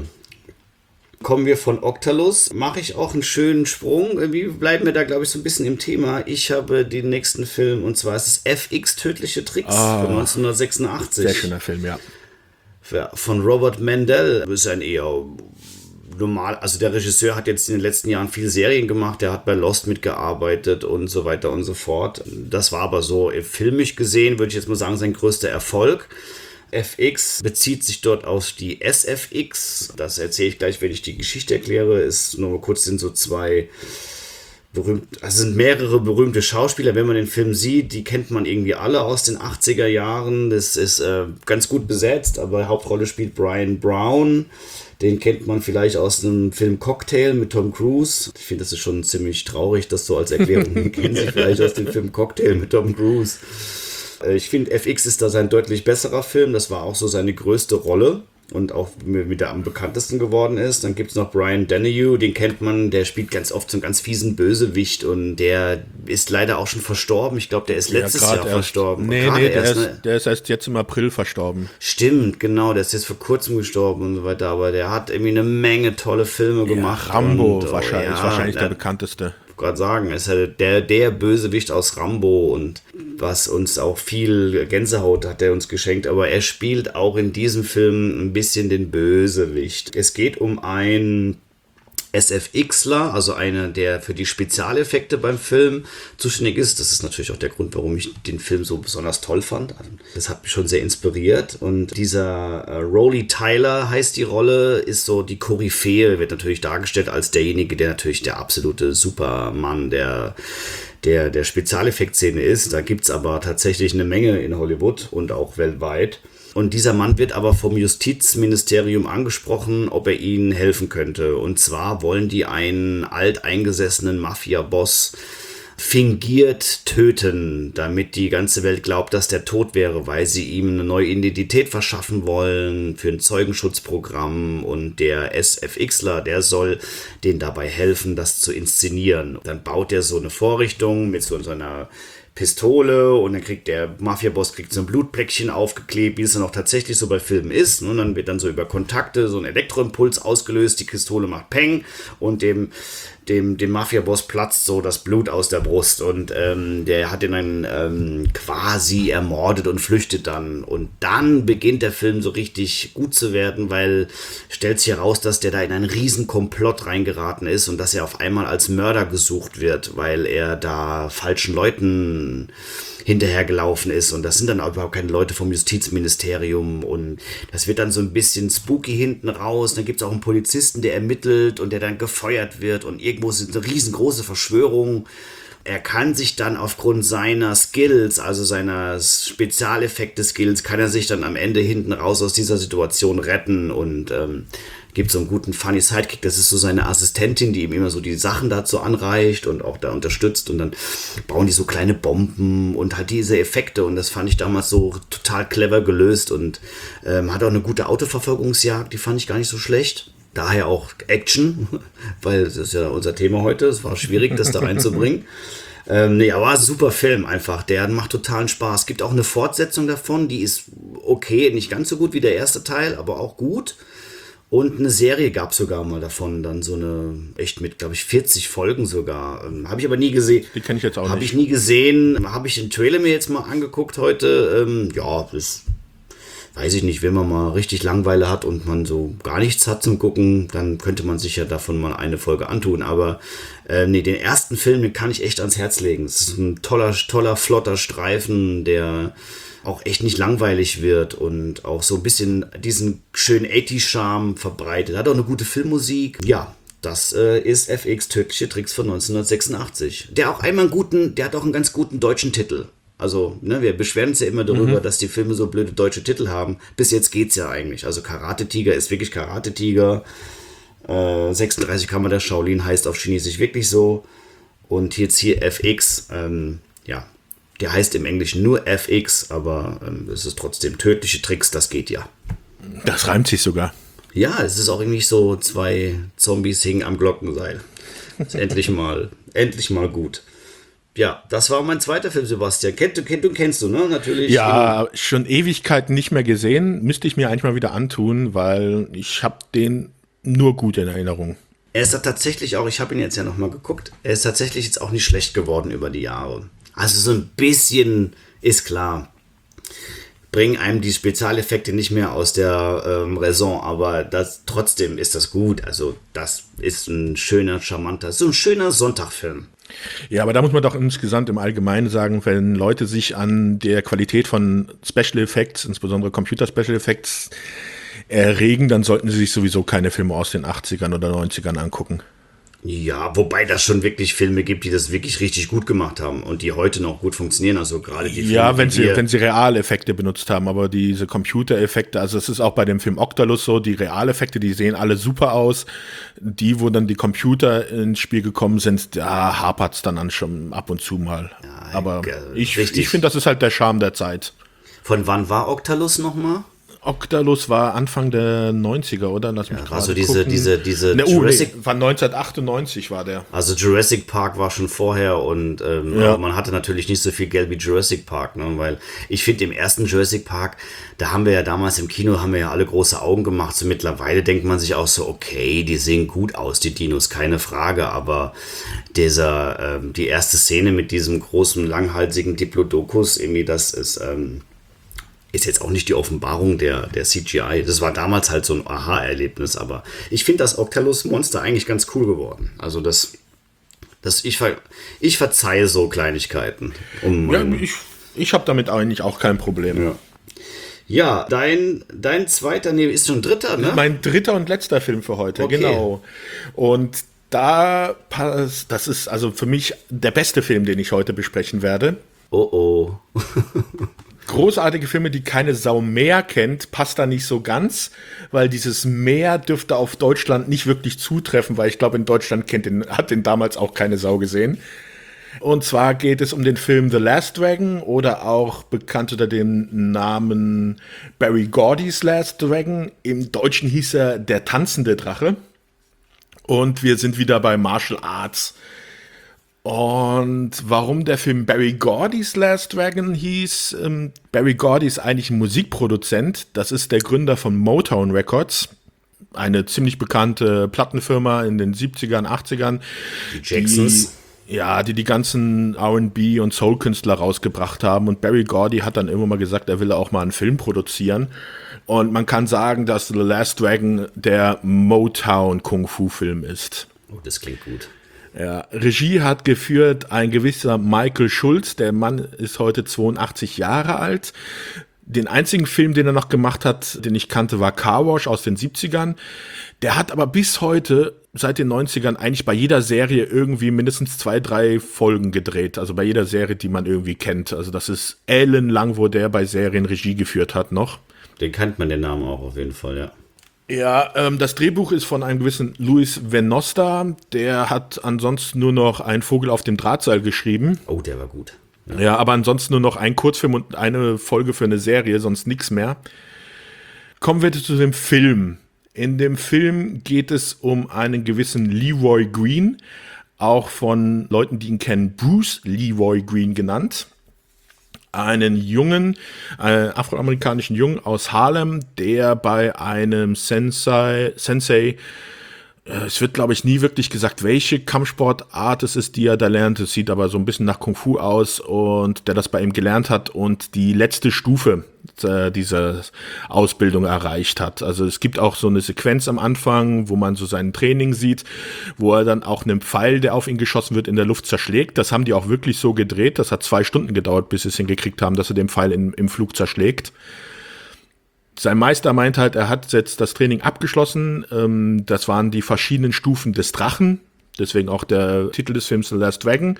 Kommen wir von Octalus, mache ich auch einen schönen Sprung. Irgendwie bleiben wir da, glaube ich, so ein bisschen im Thema. Ich habe den nächsten Film, und zwar ist es F X Tödliche Tricks oh, von neunzehnhundertsechsundachtzig. Sehr schöner Film, ja. Von Robert Mandel. Das ist ein eher normal, also der Regisseur hat jetzt in den letzten Jahren viele Serien gemacht, der hat bei Lost mitgearbeitet und so weiter und so fort. Das war aber so filmisch gesehen, würde ich jetzt mal sagen, sein größter Erfolg. F X bezieht sich dort auf die S F X. Das erzähle ich gleich, wenn ich die Geschichte erkläre. Ist nur kurz, sind so zwei berühmt, also sind mehrere berühmte Schauspieler, wenn man den Film sieht, die kennt man irgendwie alle aus den achtziger Jahren. Das ist äh, ganz gut besetzt, aber Hauptrolle spielt Brian Brown. Den kennt man vielleicht aus dem Film Cocktail mit Tom Cruise. Ich finde, das ist schon ziemlich traurig, das so als Erklärung. Den kennen Sie vielleicht aus dem Film Cocktail mit Tom Cruise. Ich finde, F X ist da sein deutlich besserer Film. Das war auch so seine größte Rolle und auch mit der am bekanntesten geworden ist. Dann gibt es noch Brian Dennehy, den kennt man, der spielt ganz oft so einen ganz fiesen Bösewicht und der ist leider auch schon verstorben. Ich glaube, der ist letztes ja, Jahr erst, verstorben. Nee, nee, der, erst, ist, ne? der ist erst jetzt im April verstorben. Stimmt, genau, der ist jetzt vor kurzem gestorben und so weiter, aber der hat irgendwie eine Menge tolle Filme gemacht. Ja, Rambo und, wahrscheinlich, oh, ja, ist wahrscheinlich der, der bekannteste. gerade sagen, ist halt der, der Bösewicht aus Rambo und was uns auch viel Gänsehaut hat er uns geschenkt, aber er spielt auch in diesem Film ein bisschen den Bösewicht. Es geht um einen SFXler, also einer, der für die Spezialeffekte beim Film zuständig ist. Das ist natürlich auch der Grund, warum ich den Film so besonders toll fand. Das hat mich schon sehr inspiriert. Und dieser äh, Rolly Tyler heißt die Rolle, ist so die Koryphäe, wird natürlich dargestellt als derjenige, der natürlich der absolute Supermann der, der, der Spezialeffektszene ist. Da gibt es aber tatsächlich eine Menge in Hollywood und auch weltweit. Und dieser Mann wird aber vom Justizministerium angesprochen, ob er ihnen helfen könnte. Und zwar wollen die einen alteingesessenen Mafia-Boss fingiert töten, damit die ganze Welt glaubt, dass der tot wäre, weil sie ihm eine neue Identität verschaffen wollen für ein Zeugenschutzprogramm. Und der SFXler, der soll denen dabei helfen, das zu inszenieren. Dann baut er so eine Vorrichtung mit so einer Pistole und dann kriegt der Mafia-Boss kriegt so ein Blutpläckchen aufgeklebt, wie es dann auch tatsächlich so bei Filmen ist. Und dann wird dann so über Kontakte so ein Elektroimpuls ausgelöst, die Pistole macht Peng und dem, dem, dem Mafia-Boss platzt so das Blut aus der Brust und ähm, der hat ihn dann ähm, quasi ermordet und flüchtet dann. Und dann beginnt der Film so richtig gut zu werden, weil stellt sich heraus, dass der da in einen riesen Komplott reingeraten ist und dass er auf einmal als Mörder gesucht wird, weil er da falschen Leuten hinterhergelaufen ist und das sind dann auch überhaupt keine Leute vom Justizministerium und das wird dann so ein bisschen spooky hinten raus. Dann gibt es auch einen Polizisten, der ermittelt und der dann gefeuert wird und irgendwo ist eine riesengroße Verschwörung. Er kann sich dann aufgrund seiner Skills, also seiner Spezialeffekte-Skills, kann er sich dann am Ende hinten raus aus dieser Situation retten und ähm, gibt so einen guten funny Sidekick, das ist so seine Assistentin, die ihm immer so die Sachen dazu anreicht und auch da unterstützt und dann bauen die so kleine Bomben und halt diese Effekte und das fand ich damals so total clever gelöst und ähm, hat auch eine gute Autoverfolgungsjagd, die fand ich gar nicht so schlecht. Daher auch Action, weil das ist ja unser Thema heute, es war schwierig, das da reinzubringen. Ähm, nee, aber super Film einfach, der macht totalen Spaß. Es gibt auch eine Fortsetzung davon, die ist okay, nicht ganz so gut wie der erste Teil, aber auch gut. Und eine Serie gab es sogar mal davon, dann so eine, echt mit, glaube ich, vierzig Folgen sogar. Ähm, habe ich aber nie gesehen. Die kenne ich jetzt auch hab nicht. Habe ich nie gesehen. Habe ich den Trailer mir jetzt mal angeguckt heute. Ähm, ja, das weiß ich nicht, wenn man mal richtig Langeweile hat und man so gar nichts hat zum Gucken, dann könnte man sich ja davon mal eine Folge antun. Aber äh, nee, den ersten Film, den kann ich echt ans Herz legen. Es ist ein toller, toller, flotter Streifen, der auch echt nicht langweilig wird und auch so ein bisschen diesen schönen achtziger-Charme verbreitet. Hat auch eine gute Filmmusik. Ja, das äh, ist F X Tödliche Tricks von neunzehnhundertsechsundachtzig. Der auch einmal einen guten, der hat auch einen ganz guten deutschen Titel. Also, ne, wir beschweren uns ja immer darüber, mhm. dass die Filme so blöde deutsche Titel haben. Bis jetzt geht's ja eigentlich. Also Karate Tiger ist wirklich Karate Tiger. Äh, sechsunddreißig Kammer der Shaolin heißt auf Chinesisch wirklich so. Und jetzt hier F X, ähm, ja, der heißt im Englischen nur F X, aber ähm, es ist trotzdem Tödliche Tricks, das geht ja. Das reimt sich sogar. Ja, es ist auch irgendwie so, zwei Zombies hingen am Glockenseil. Ist endlich mal, endlich mal gut. Ja, das war mein zweiter Film, Sebastian. Kennt du, kennt du, kennst du, ne? Natürlich. Ja, schon Ewigkeiten nicht mehr gesehen. Müsste ich mir eigentlich mal wieder antun, weil ich habe den nur gut in Erinnerung. Er ist da tatsächlich auch, ich habe ihn jetzt ja nochmal geguckt, er ist tatsächlich jetzt auch nicht schlecht geworden über die Jahre. Also so ein bisschen ist klar, bringen einem die Spezialeffekte nicht mehr aus der ähm, Raison, aber das, trotzdem ist das gut. Also das ist ein schöner, charmanter, so ein schöner Sonntagfilm. Ja, aber da muss man doch insgesamt im Allgemeinen sagen, wenn Leute sich an der Qualität von Special Effects, insbesondere Computer Special Effects, erregen, dann sollten sie sich sowieso keine Filme aus den achtzigern oder neunzigern angucken. Ja, wobei das schon wirklich Filme gibt, die das wirklich richtig gut gemacht haben und die heute noch gut funktionieren. Also gerade die Filme, Ja, wenn die sie, wir, wenn sie Realeffekte benutzt haben, aber diese Computereffekte, also es ist auch bei dem Film Octalus so, die Realeffekte, die sehen alle super aus. Die, wo dann die Computer ins Spiel gekommen sind, da hapert's dann an schon ab und zu mal. Ja, aber ge- ich, richtig. ich finde, das ist halt der Charme der Zeit. Von wann war Octalus nochmal? Octalus war Anfang der neunziger, oder? Lass mich Ja, gerade war so diese, gucken. diese, diese Ne, oh, Jurassic, nee, war neunzehnhundertachtundneunzig war der. also Jurassic Park war schon vorher und ähm, Ja. aber man hatte natürlich nicht so viel Geld wie Jurassic Park, ne? Weil ich finde im ersten Jurassic Park, da haben wir ja damals im Kino, haben wir ja alle große Augen gemacht. So mittlerweile denkt man sich auch so, okay, die sehen gut aus, die Dinos, keine Frage, aber dieser, ähm, die erste Szene mit diesem großen, langhalsigen Diplodocus, irgendwie das ist, ähm, ist jetzt auch nicht die Offenbarung der, der C G I. Das war damals halt so ein Aha-Erlebnis, aber ich finde das Octalus-Monster eigentlich ganz cool geworden. Also das, das ich, ver, ich verzeihe so Kleinigkeiten. Um Ja, mein- ich, ich habe damit eigentlich auch kein Problem. ja. ja, dein, dein zweiter, nee, ist schon dritter, ne? Mein dritter und letzter Film für heute, Okay. genau. Und da passt, das ist also für mich der beste Film, den ich heute besprechen werde. Oh oh. Großartige Filme, die keine Sau mehr kennt, passt da nicht so ganz, weil dieses Mehr dürfte auf Deutschland nicht wirklich zutreffen, weil ich glaube, in Deutschland kennt den, hat den damals auch keine Sau gesehen. Und zwar geht es um den Film The Last Dragon oder auch bekannt unter dem Namen Barry Gordy's Last Dragon. Im Deutschen hieß er Der tanzende Drache. Und wir sind wieder bei Martial Arts. Und warum der Film Barry Gordy's Last Dragon hieß, ähm, Barry Gordy ist eigentlich ein Musikproduzent. Das ist der Gründer von Motown Records, eine ziemlich bekannte Plattenfirma in den siebzigern, achtzigern. Die Jacksons. Die, ja, die die ganzen R und B und Soul-Künstler rausgebracht haben. Und Barry Gordy hat dann immer mal gesagt, er will auch mal einen Film produzieren. Und man kann sagen, dass The Last Dragon der Motown-Kung-Fu-Film ist. Oh, das klingt gut. Ja, Regie hat geführt ein gewisser Michael Schulz. Der Mann ist heute zweiundachtzig Jahre alt. Den einzigen Film, den er noch gemacht hat, den ich kannte, war Car Wash aus den siebzigern. Der hat aber bis heute, seit den neunzigern, eigentlich bei jeder Serie irgendwie mindestens zwei, drei Folgen gedreht. Also bei jeder Serie, die man irgendwie kennt. Also das ist ellenlang, wo der bei Serien Regie geführt hat noch. Den kennt man, den Namen auch auf jeden Fall, ja. Ja, ähm, das Drehbuch ist von einem gewissen Luis Venosta. Der hat ansonsten nur noch Ein Vogel auf dem Drahtseil geschrieben. Oh, der war gut. Ja. ja, aber ansonsten nur noch ein Kurzfilm und eine Folge für eine Serie, sonst nichts mehr. Kommen wir zu dem Film. In dem Film geht es um einen gewissen Leroy Green, auch von Leuten, die ihn kennen, Bruce Leroy Green genannt. Einen Jungen, einen afroamerikanischen Jungen aus Harlem, der bei einem Sensei, Sensei äh, es wird, glaube ich, nie wirklich gesagt, welche Kampfsportart es ist, die er da lernt. Es sieht aber so ein bisschen nach Kung Fu aus und der das bei ihm gelernt hat und die letzte Stufe äh, dieser Ausbildung erreicht hat. Also es gibt auch so eine Sequenz am Anfang, wo man so sein Training sieht, wo er dann auch einen Pfeil, der auf ihn geschossen wird, in der Luft zerschlägt. Das haben die auch wirklich so gedreht. Das hat zwei Stunden gedauert, bis sie es hingekriegt haben, dass er den Pfeil in, im Flug zerschlägt. Sein Meister meint halt, er hat jetzt das Training abgeschlossen. Ähm, das waren die verschiedenen Stufen des Drachen. Deswegen auch der Titel des Films The Last Dragon.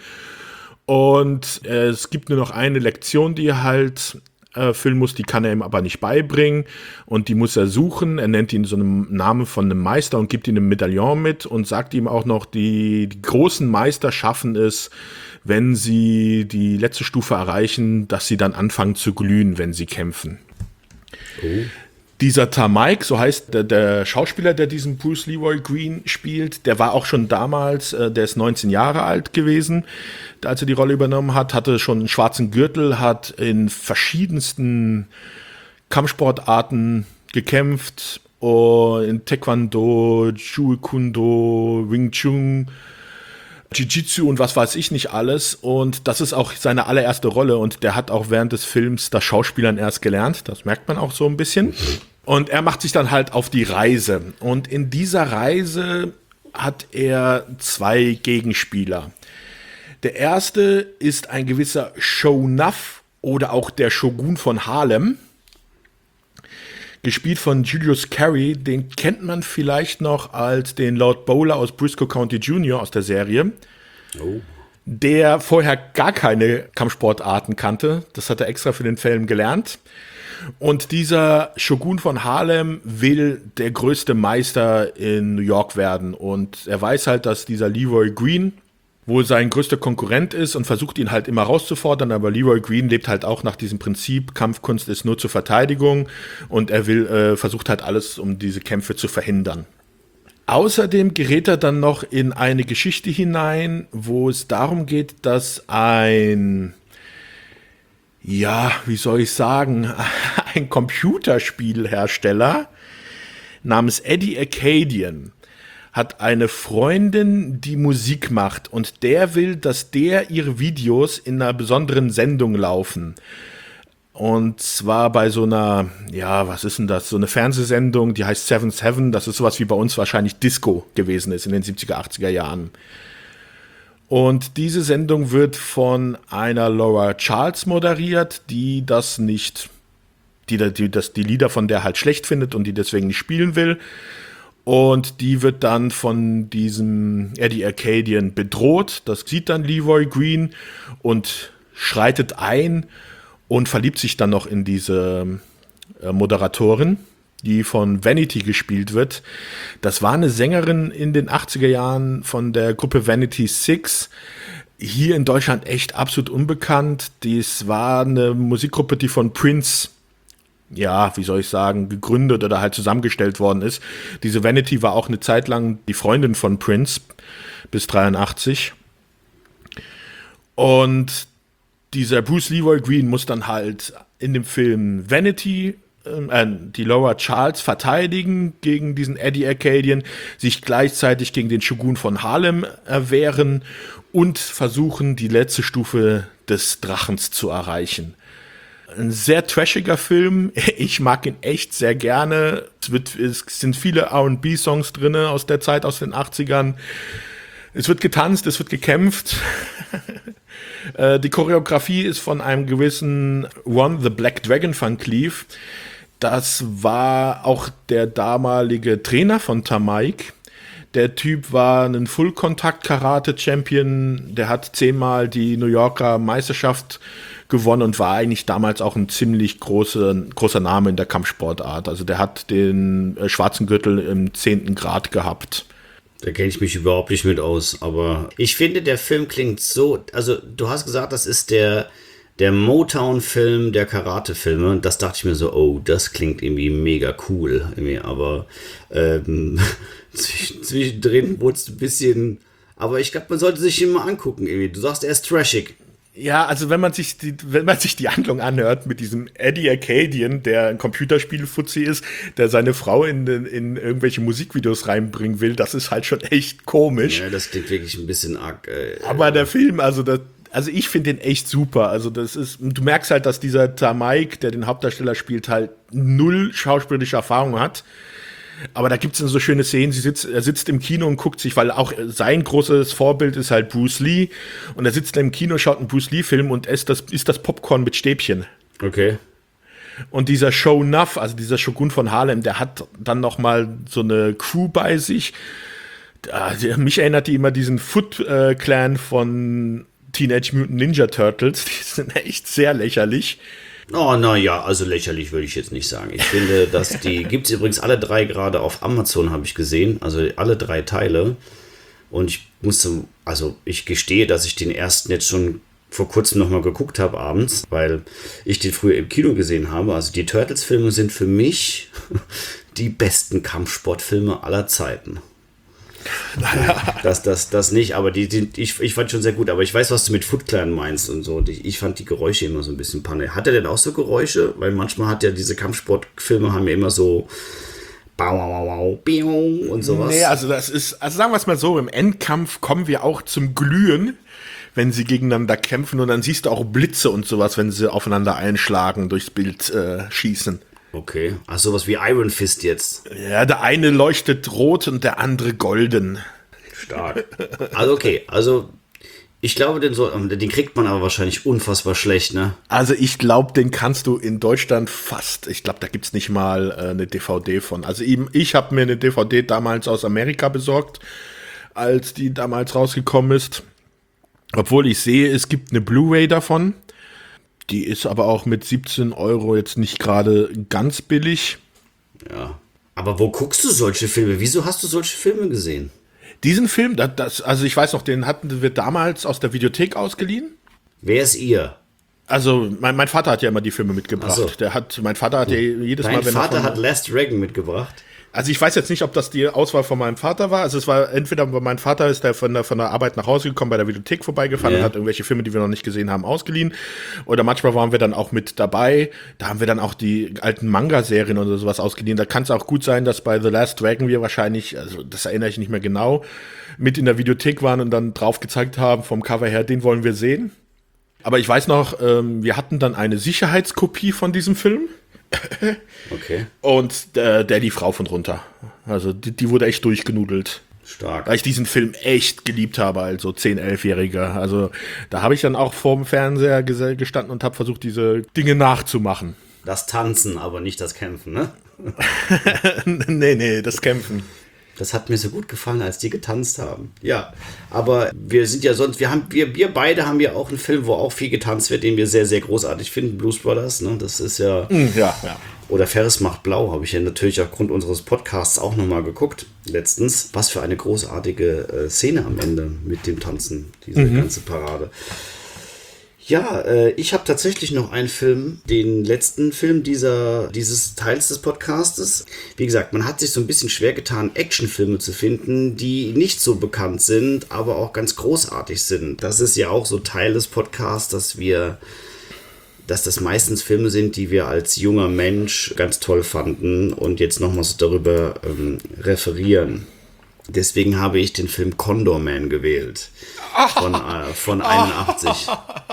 Und äh, es gibt nur noch eine Lektion, die er halt äh, füllen muss. Die kann er ihm aber nicht beibringen. Und die muss er suchen. Er nennt ihn so einen Namen von einem Meister und gibt ihm ein Medaillon mit. Und sagt ihm auch noch, die, die großen Meister schaffen es, wenn sie die letzte Stufe erreichen, dass sie dann anfangen zu glühen, wenn sie kämpfen. Oh. Dieser Tamaik, so heißt der, der Schauspieler, der diesen Bruce Leroy Green spielt, der war auch schon damals, äh, der ist neunzehn Jahre alt gewesen, als er die Rolle übernommen hat, hatte schon einen schwarzen Gürtel, hat in verschiedensten Kampfsportarten gekämpft, oh, in Taekwondo, Jeet Kune Do, Wing Chun, Jiu-Jitsu und was weiß ich nicht alles. Und das ist auch seine allererste Rolle. Und der hat auch während des Films das Schauspielern erst gelernt. Das merkt man auch so ein bisschen. Und er macht sich dann halt auf die Reise. Und in dieser Reise hat er zwei Gegenspieler. Der erste ist ein gewisser Sho'nuff oder auch der Shogun von Harlem. gespielt von Julius Carry. Den kennt man vielleicht noch als den Lord Bowler aus Briscoe County Junior aus der Serie. Oh. Der vorher gar keine Kampfsportarten kannte. Das hat er extra für den Film gelernt. Und dieser Shogun von Harlem will der größte Meister in New York werden. Und er weiß halt, dass dieser Leroy Green wohl sein größter Konkurrent ist und versucht ihn halt immer rauszufordern. Aber Leroy Green lebt halt auch nach diesem Prinzip, Kampfkunst ist nur zur Verteidigung. Und er will, äh, versucht halt alles, um diese Kämpfe zu verhindern. Außerdem gerät er dann noch in eine Geschichte hinein, wo es darum geht, dass ein... ja, wie soll ich sagen, ein Computerspielhersteller namens Eddie Arcadian hat eine Freundin, die Musik macht und der will, dass der ihre Videos in einer besonderen Sendung laufen. Und zwar bei so einer, ja, was ist denn das, so eine Fernsehsendung, die heißt Seven Seven, das ist sowas wie bei uns wahrscheinlich Disco gewesen ist in den siebziger, achtziger Jahren. Und diese Sendung wird von einer Laura Charles moderiert, die das nicht, die, die das, die Lieder von der halt schlecht findet und die deswegen nicht spielen will. Und die wird dann von diesem Eddie Arcadian bedroht. Das sieht dann Leroy Green und schreitet ein und verliebt sich dann noch in diese äh, Moderatorin, die von Vanity gespielt wird. Das war eine Sängerin in den achtziger Jahren von der Gruppe Vanity Six. Hier in Deutschland echt absolut unbekannt. Dies war eine Musikgruppe, die von Prince, ja, wie soll ich sagen, gegründet oder halt zusammengestellt worden ist. Diese Vanity war auch eine Zeit lang die Freundin von Prince bis dreiundachtzig. Und dieser Bruce Leroy Green muss dann halt in dem Film Vanity äh, die Laura Charles verteidigen gegen diesen Eddie Arcadian, sich gleichzeitig gegen den Shogun von Harlem erwehren und versuchen, die letzte Stufe des Drachens zu erreichen. Ein sehr trashiger Film. Ich mag ihn echt sehr gerne. Es, wird, es sind viele R und B-Songs drin aus der Zeit, aus den achtzigern. Es wird getanzt, es wird gekämpft. Die Choreografie ist von einem gewissen Ron the Black Dragon Van Cleef. Das war auch der damalige Trainer von Tamaik. Der Typ war ein Full-Kontakt-Karate-Champion. Der hat zehnmal die New Yorker Meisterschaft gewonnen und war eigentlich damals auch ein ziemlich großer, großer Name in der Kampfsportart. Also der hat den äh, schwarzen Gürtel im zehnten Grad gehabt. Da kenne ich mich überhaupt nicht mit aus, aber ich finde, der Film klingt so, also du hast gesagt, das ist der, der Motown-Film der Karate-Filme und das dachte ich mir so, oh, das klingt irgendwie mega cool, irgendwie, aber ähm, zwischendrin wurde es ein bisschen, aber ich glaube, man sollte sich ihn mal angucken, irgendwie. Du sagst, er ist trashig. Ja, also wenn man sich die, wenn man sich die Handlung anhört mit diesem Eddie Arcadian, der ein Computerspiel-Fuzzi ist, der seine Frau in, in irgendwelche Musikvideos reinbringen will, das ist halt schon echt komisch. Ja, das klingt wirklich ein bisschen arg. Äh, Aber der Film, also das, also ich finde den echt super. Also das ist, du merkst halt, dass dieser Tamaik, der den Hauptdarsteller spielt, halt null schauspielerische Erfahrung hat. Aber da gibt es so schöne Szenen, sie sitzt, er sitzt im Kino und guckt sich, weil auch sein großes Vorbild ist halt Bruce Lee. Und er sitzt im Kino, schaut einen Bruce Lee-Film und isst das, isst das Popcorn mit Stäbchen. Okay. Und dieser Sho'nuff, also dieser Shogun von Harlem, der hat dann noch mal so eine Crew bei sich. Der, mich erinnert die immer diesen Foot-Clan von Teenage Mutant Ninja Turtles. Die sind echt sehr lächerlich. Oh, naja, also lächerlich würde ich jetzt nicht sagen. Ich finde, dass die, gibt es übrigens alle drei gerade auf Amazon, habe ich gesehen, also alle drei Teile. Und ich musste, also ich gestehe, dass ich den ersten jetzt schon vor kurzem nochmal geguckt habe abends, weil ich den früher im Kino gesehen habe. Also die Turtles-Filme sind für mich die besten Kampfsportfilme aller Zeiten. Das, das, das nicht, aber die, die, ich, ich fand schon sehr gut, aber ich weiß, was du mit Foot Clan meinst und so. Und ich, ich fand die Geräusche immer so ein bisschen Panne. Hat er denn auch so Geräusche? Weil manchmal hat ja diese Kampfsportfilme haben ja immer so und sowas. Nee, also das ist, also sagen wir es mal so, im Endkampf kommen wir auch zum Glühen, wenn sie gegeneinander kämpfen und dann siehst du auch Blitze und sowas, wenn sie aufeinander einschlagen, durchs Bild äh, schießen. Okay, also sowas wie Iron Fist jetzt. Ja, der eine leuchtet rot und der andere golden. Stark. Also okay, also Ich glaube, den, so, den kriegt man aber wahrscheinlich unfassbar schlecht, ne? Also ich glaube, den kannst du in Deutschland fast, ich glaube, da gibt's nicht mal äh, eine D V D von. Also eben, ich habe mir eine D V D damals aus Amerika besorgt, als die damals rausgekommen ist. Obwohl ich sehe, es gibt eine Blu-ray davon. Die ist aber auch mit siebzehn Euro jetzt nicht gerade ganz billig. Ja. Aber wo guckst du solche Filme? Wieso hast du solche Filme gesehen? Diesen Film, das, das, also ich weiß noch, den hatten wir damals aus der Videothek ausgeliehen. Wer ist ihr? Also mein, mein Vater hat ja immer die Filme mitgebracht. So. Der hat, mein Vater hat ja jedes Dein Mal, wenn Vater er von, hat Last Dragon mitgebracht. Also ich weiß jetzt nicht, ob das die Auswahl von meinem Vater war. Also es war entweder mein Vater ist der von der von der Arbeit nach Hause gekommen, bei der Videothek vorbeigefahren Ja. und hat irgendwelche Filme, die wir noch nicht gesehen haben, ausgeliehen. Oder manchmal waren wir dann auch mit dabei. Da haben wir dann auch die alten Manga-Serien oder sowas ausgeliehen. Da kann es auch gut sein, dass bei The Last Dragon wir wahrscheinlich, also das erinnere ich nicht mehr genau, mit in der Videothek waren und dann drauf gezeigt haben vom Cover her, den wollen wir sehen. Aber ich weiß noch, ähm, wir hatten dann eine Sicherheitskopie von diesem Film. Okay. Und äh, der lief rauf und runter. Also die, die wurde echt durchgenudelt. Stark. Weil ich diesen Film echt geliebt habe als so zehn-, elfjähriger. Also da habe ich dann auch vor dem Fernseher ges- gestanden und habe versucht, diese Dinge nachzumachen. Das Tanzen, aber nicht das Kämpfen, ne? nee, nee, das Kämpfen. Das hat mir so gut gefallen, als die getanzt haben. Ja, aber wir sind ja sonst, wir haben, wir, wir beide haben ja auch einen Film, wo auch viel getanzt wird, den wir sehr, sehr großartig finden, Blues Brothers, ne? Das ist ja, Ja, ja. oder Ferris macht blau, habe ich ja natürlich aufgrund unseres Podcasts auch nochmal geguckt, letztens. Was für eine großartige äh, Szene am Ende mit dem Tanzen, diese mhm. ganze Parade. Ja, äh, ich habe tatsächlich noch einen Film, den letzten Film dieser, dieses Teils des Podcastes. Wie gesagt, man hat sich so ein bisschen schwer getan, Actionfilme zu finden, die nicht so bekannt sind, aber auch ganz großartig sind. Das ist ja auch so Teil des Podcasts, dass wir, dass das meistens Filme sind, die wir als junger Mensch ganz toll fanden und jetzt nochmals darüber ähm, referieren. Deswegen habe ich den Film Condor Man gewählt. Von, äh, von einundachtzig.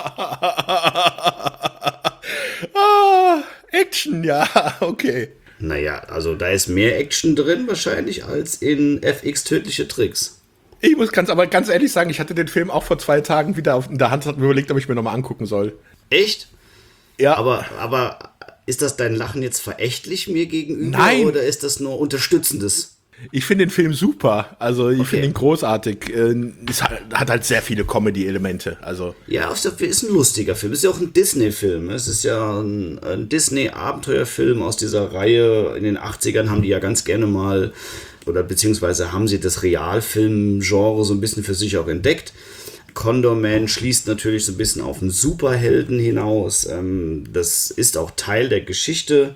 Ah, Action, ja, okay. Naja, also da ist mehr Action drin wahrscheinlich als in F X Tödliche Tricks. Ich muss ganz, aber ganz ehrlich sagen, ich hatte den Film auch vor zwei Tagen wieder auf, in der Hand, hat mir überlegt, ob ich mir nochmal angucken soll. Echt? Ja. Aber, aber ist das dein Lachen jetzt verächtlich mir gegenüber? Nein. Oder ist das nur unterstützendes? Ich finde den Film super, also ich Okay. finde ihn großartig. Es hat halt sehr viele Comedy-Elemente, also. Ja, es ist ein lustiger Film. Es ist ja auch ein Disney-Film. Es ist ja ein, ein Disney-Abenteuerfilm aus dieser Reihe. In den achtzigern haben die ja ganz gerne mal, oder beziehungsweise haben sie das Realfilm-Genre so ein bisschen für sich auch entdeckt. Condor Man schließt natürlich so ein bisschen auf einen Superhelden hinaus. Das ist auch Teil der Geschichte.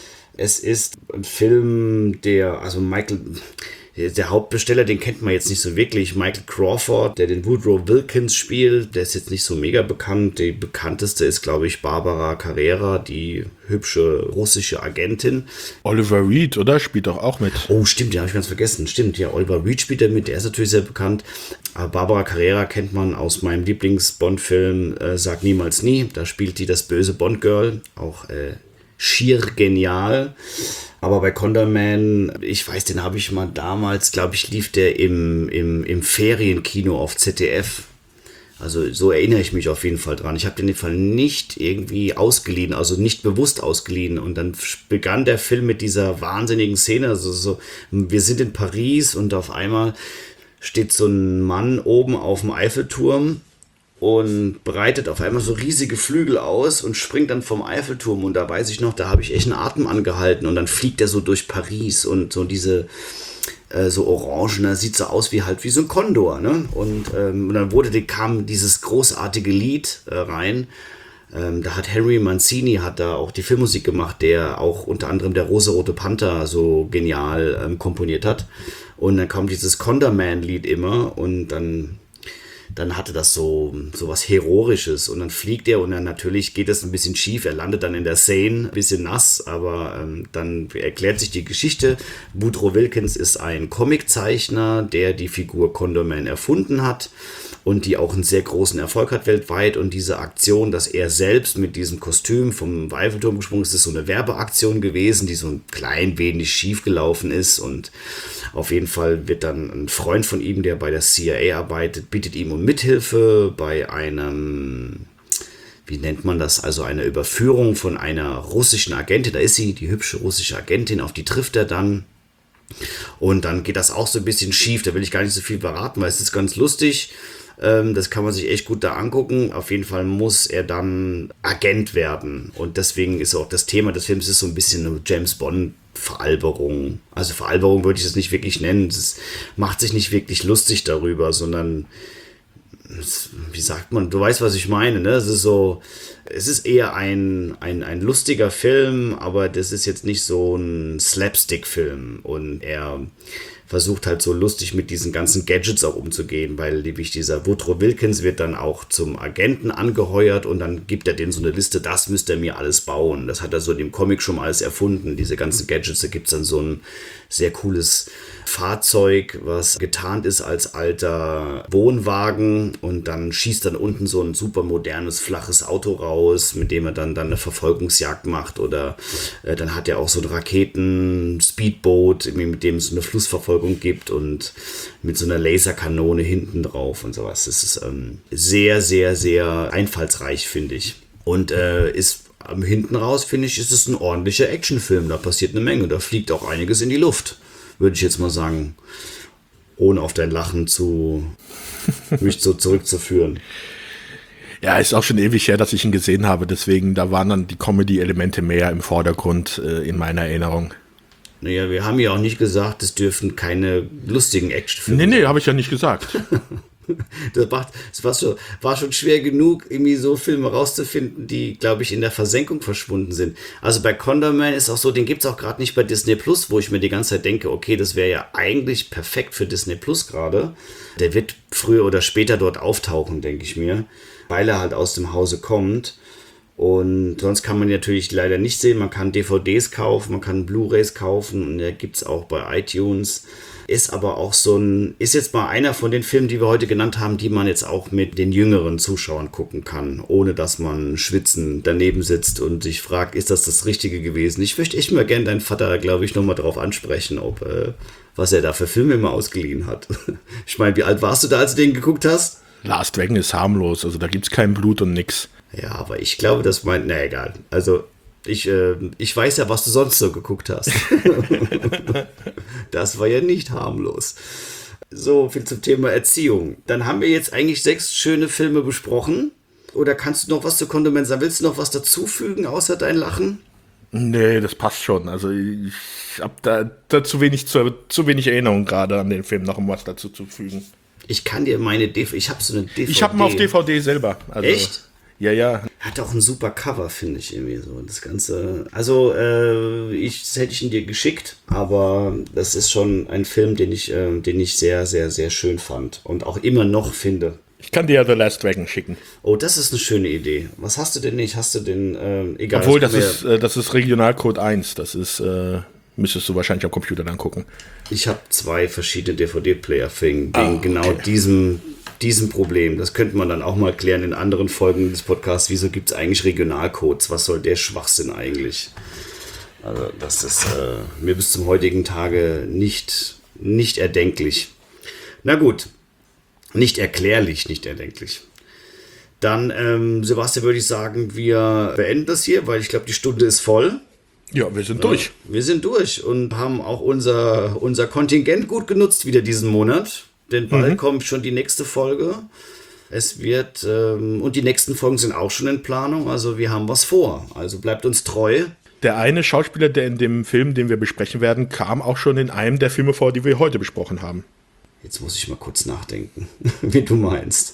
Es ist ein Film, der, also Michael, der Hauptbesteller, den kennt man jetzt nicht so wirklich. Michael Crawford, der den Woodrow Wilkins spielt, der ist jetzt nicht so mega bekannt. Die bekannteste ist, glaube ich, Barbara Carrera, die hübsche russische Agentin. Oliver Reed, oder? Spielt doch auch mit. Oh, stimmt, ja, habe ich ganz vergessen. Stimmt, ja, Oliver Reed spielt da mit, der ist natürlich sehr bekannt. Aber Barbara Carrera kennt man aus meinem Lieblings-Bond-Film äh, Sag niemals nie. Da spielt die das böse Bond-Girl, auch äh, schier genial. Aber bei Condor Man, ich weiß, den habe ich mal damals, glaube ich, lief der im, im, im Ferienkino auf Z D F. Also so erinnere ich mich auf jeden Fall dran. Ich habe den in dem Fall nicht irgendwie ausgeliehen, also nicht bewusst ausgeliehen. Und dann begann der Film mit dieser wahnsinnigen Szene. Also so, wir sind in Paris und auf einmal steht so ein Mann oben auf dem Eiffelturm und breitet auf einmal so riesige Flügel aus und springt dann vom Eiffelturm. Und da weiß ich noch, da habe ich echt einen Atem angehalten. Und dann fliegt er so durch Paris und so diese äh, so orange, ne? Sieht so aus wie halt wie so ein Kondor. Ne? Und, ähm, und dann wurde, kam dieses großartige Lied äh, rein. Ähm, da hat Henry Mancini hat da auch die Filmmusik gemacht, der auch unter anderem der Rosarote Panther so genial ähm, komponiert hat. Und dann kam dieses Condor Man Lied immer und dann dann hatte das so, so was Heroisches und dann fliegt er und dann natürlich geht es ein bisschen schief, er landet dann in der Seine, ein bisschen nass, aber ähm, dann erklärt sich die Geschichte. Woodrow Wilkins ist ein Comiczeichner, der die Figur Condor Man erfunden hat und die auch einen sehr großen Erfolg hat weltweit. Und diese Aktion, dass er selbst mit diesem Kostüm vom Eiffelturm gesprungen ist, ist so eine Werbeaktion gewesen, die so ein klein wenig schief gelaufen ist. Und auf jeden Fall wird dann ein Freund von ihm, der bei der C I A arbeitet, bittet ihm um Mithilfe bei einem, wie nennt man das, also eine Überführung von einer russischen Agentin. Da ist sie, die hübsche russische Agentin, auf die trifft er dann. Und dann geht das auch so ein bisschen schief, da will ich gar nicht so viel verraten, weil es ist ganz lustig. Das kann man sich echt gut da angucken. Auf jeden Fall muss er dann Agent werden. Und deswegen ist auch das Thema des Films ist so ein bisschen eine James Bond Veralberung. Also Veralberung würde ich das nicht wirklich nennen. Es macht sich nicht wirklich lustig darüber, sondern, wie sagt man, du weißt, was ich meine, ne? Es ist so, es ist eher ein, ein, ein lustiger Film, aber das ist jetzt nicht so ein Slapstick-Film. Und er versucht halt so lustig mit diesen ganzen Gadgets auch umzugehen, weil nämlich dieser Woodrow Wilkins wird dann auch zum Agenten angeheuert und dann gibt er denen so eine Liste, das müsst ihr mir alles bauen. Das hat er so in dem Comic schon mal alles erfunden, diese ganzen Gadgets. Da gibt es dann so ein sehr cooles Fahrzeug, was getarnt ist als alter Wohnwagen und dann schießt dann unten so ein super modernes, flaches Auto raus, mit dem er dann, dann eine Verfolgungsjagd macht oder äh, dann hat er auch so ein Raketen-Speedboot, mit dem es so eine Flussverfolgung gibt und mit so einer Laserkanone hinten drauf und sowas. Das ist ähm, sehr, sehr, sehr einfallsreich, finde ich. Und äh, ist am hinten raus, finde ich, ist es ein ordentlicher Actionfilm. Da passiert eine Menge. Da fliegt auch einiges in die Luft, würde ich jetzt mal sagen, ohne auf dein Lachen zu mich so zurückzuführen. Ja, ist auch schon ewig her, dass ich ihn gesehen habe. Deswegen, da waren dann die Comedy-Elemente mehr im Vordergrund äh, in meiner Erinnerung. Naja, wir haben ja auch nicht gesagt, es dürfen keine lustigen Actionfilme sein. Nee, nee, habe ich ja nicht gesagt. Das, macht, das war, schon, war schon schwer genug, irgendwie so Filme rauszufinden, die, glaube ich, in der Versenkung verschwunden sind. Also bei Condorman ist auch so, den gibt es auch gerade nicht bei Disney Plus, wo ich mir die ganze Zeit denke, okay, das wäre ja eigentlich perfekt für Disney Plus gerade. Der wird früher oder später dort auftauchen, denke ich mir, weil er halt aus dem Hause kommt. Und sonst kann man natürlich leider nicht sehen. Man kann D V Ds kaufen, man kann Blu-rays kaufen und der gibt es auch bei iTunes. Ist aber auch so ein, ist jetzt mal einer von den Filmen, die wir heute genannt haben, die man jetzt auch mit den jüngeren Zuschauern gucken kann, ohne dass man schwitzend daneben sitzt und sich fragt, ist das das Richtige gewesen? Ich möchte echt mal gerne deinen Vater, glaube ich, nochmal drauf ansprechen, ob äh, was er da für Filme immer ausgeliehen hat. Ich meine, wie alt warst du da, als du den geguckt hast? Last Dragon ist harmlos, also da gibt es kein Blut und nix. Ja, aber ich glaube, das meint, na egal. Also Ich, äh, ich weiß ja, was du sonst so geguckt hast. Das war ja nicht harmlos. So, viel zum Thema Erziehung. Dann haben wir jetzt eigentlich sechs schöne Filme besprochen. Oder kannst du noch was zu Condorman sagen? Willst du noch was dazufügen, außer dein Lachen? Nee, das passt schon. Also ich habe da, da zu wenig zu, zu wenig Erinnerung gerade an den Film, noch um was dazu zu fügen. Ich kann dir meine D V D... Ich habe so eine D V D... Ich habe ihn auf D V D selber. Also, echt? Ja, ja. Hat auch ein super Cover, finde ich irgendwie so. Das Ganze. Also, äh, ich, das hätte ich ihn dir geschickt, aber das ist schon ein Film, den ich, äh, den ich sehr, sehr, sehr schön fand und auch immer noch finde. Ich kann dir ja The Last Dragon schicken. Oh, das ist eine schöne Idee. Was hast du denn nicht? Hast du den, äh, egal. Obwohl, das ist, äh, das ist Regionalcode eins. Das ist, äh, müsstest du wahrscheinlich am Computer dann gucken. Ich habe zwei verschiedene D V D-Player wegen ah, genau okay. diesem, diesem Problem. Das könnte man dann auch mal klären in anderen Folgen des Podcasts. Wieso gibt es eigentlich Regionalcodes? Was soll der Schwachsinn eigentlich? Also, das ist äh, mir bis zum heutigen Tage nicht, nicht erdenklich. Na gut. Nicht erklärlich, nicht erdenklich. Dann, ähm, Sebastian, würde ich sagen, wir beenden das hier, weil ich glaube, die Stunde ist voll. Ja, wir sind ja, durch. Wir sind durch und haben auch unser, unser Kontingent gut genutzt wieder diesen Monat. Denn bald mhm. kommt schon die nächste Folge. Es wird, ähm, und die nächsten Folgen sind auch schon in Planung. Also wir haben was vor. Also bleibt uns treu. Der eine Schauspieler, der in dem Film, den wir besprechen werden, kam auch schon in einem der Filme vor, die wir heute besprochen haben. Jetzt muss ich mal kurz nachdenken, wie du meinst.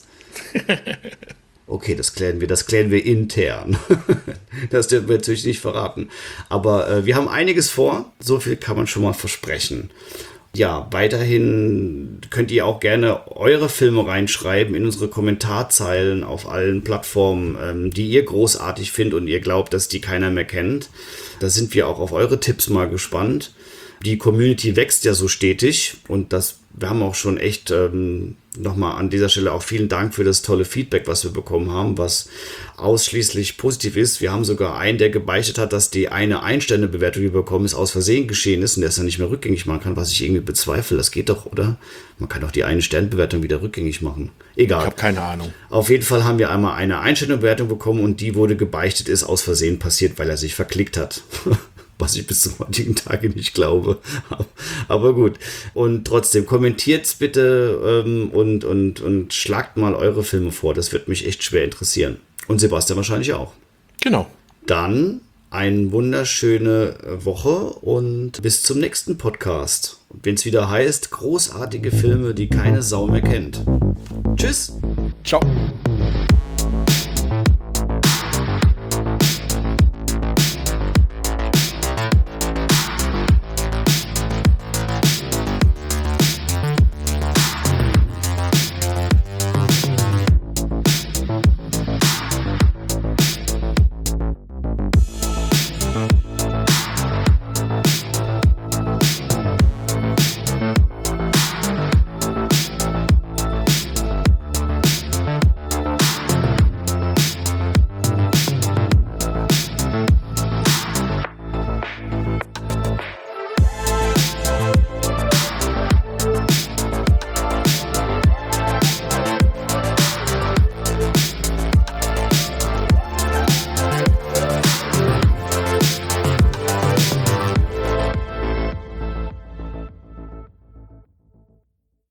Okay, das klären wir, das klären wir intern. Das dürfen wir natürlich nicht verraten. Aber äh, wir haben einiges vor. So viel kann man schon mal versprechen. Ja, weiterhin könnt ihr auch gerne eure Filme reinschreiben in unsere Kommentarzeilen auf allen Plattformen, ähm, die ihr großartig findet und ihr glaubt, dass die keiner mehr kennt. Da sind wir auch auf eure Tipps mal gespannt. Die Community wächst ja so stetig und das, wir haben auch schon echt ähm, nochmal an dieser Stelle auch vielen Dank für das tolle Feedback, was wir bekommen haben, was ausschließlich positiv ist. Wir haben sogar einen, der gebeichtet hat, dass die eine Ein-Sterne-Bewertung, die wir bekommen, ist aus Versehen geschehen ist und der es dann nicht mehr rückgängig machen kann, was ich irgendwie bezweifle. Das geht doch, oder? Man kann doch die Eine-Sterne-Bewertung wieder rückgängig machen. Egal. Ich habe keine Ahnung. Auf jeden Fall haben wir einmal eine Ein-Sterne-Bewertung bekommen und die wurde gebeichtet, ist aus Versehen passiert, weil er sich verklickt hat. Was ich bis zum heutigen Tage nicht glaube. Aber gut. Und trotzdem, kommentiert's bitte ähm, und, und, und schlagt mal eure Filme vor. Das wird mich echt schwer interessieren. Und Sebastian wahrscheinlich auch. Genau. Dann eine wunderschöne Woche und bis zum nächsten Podcast. Wenn es wieder heißt, großartige Filme, die keine Sau mehr kennt. Tschüss. Ciao.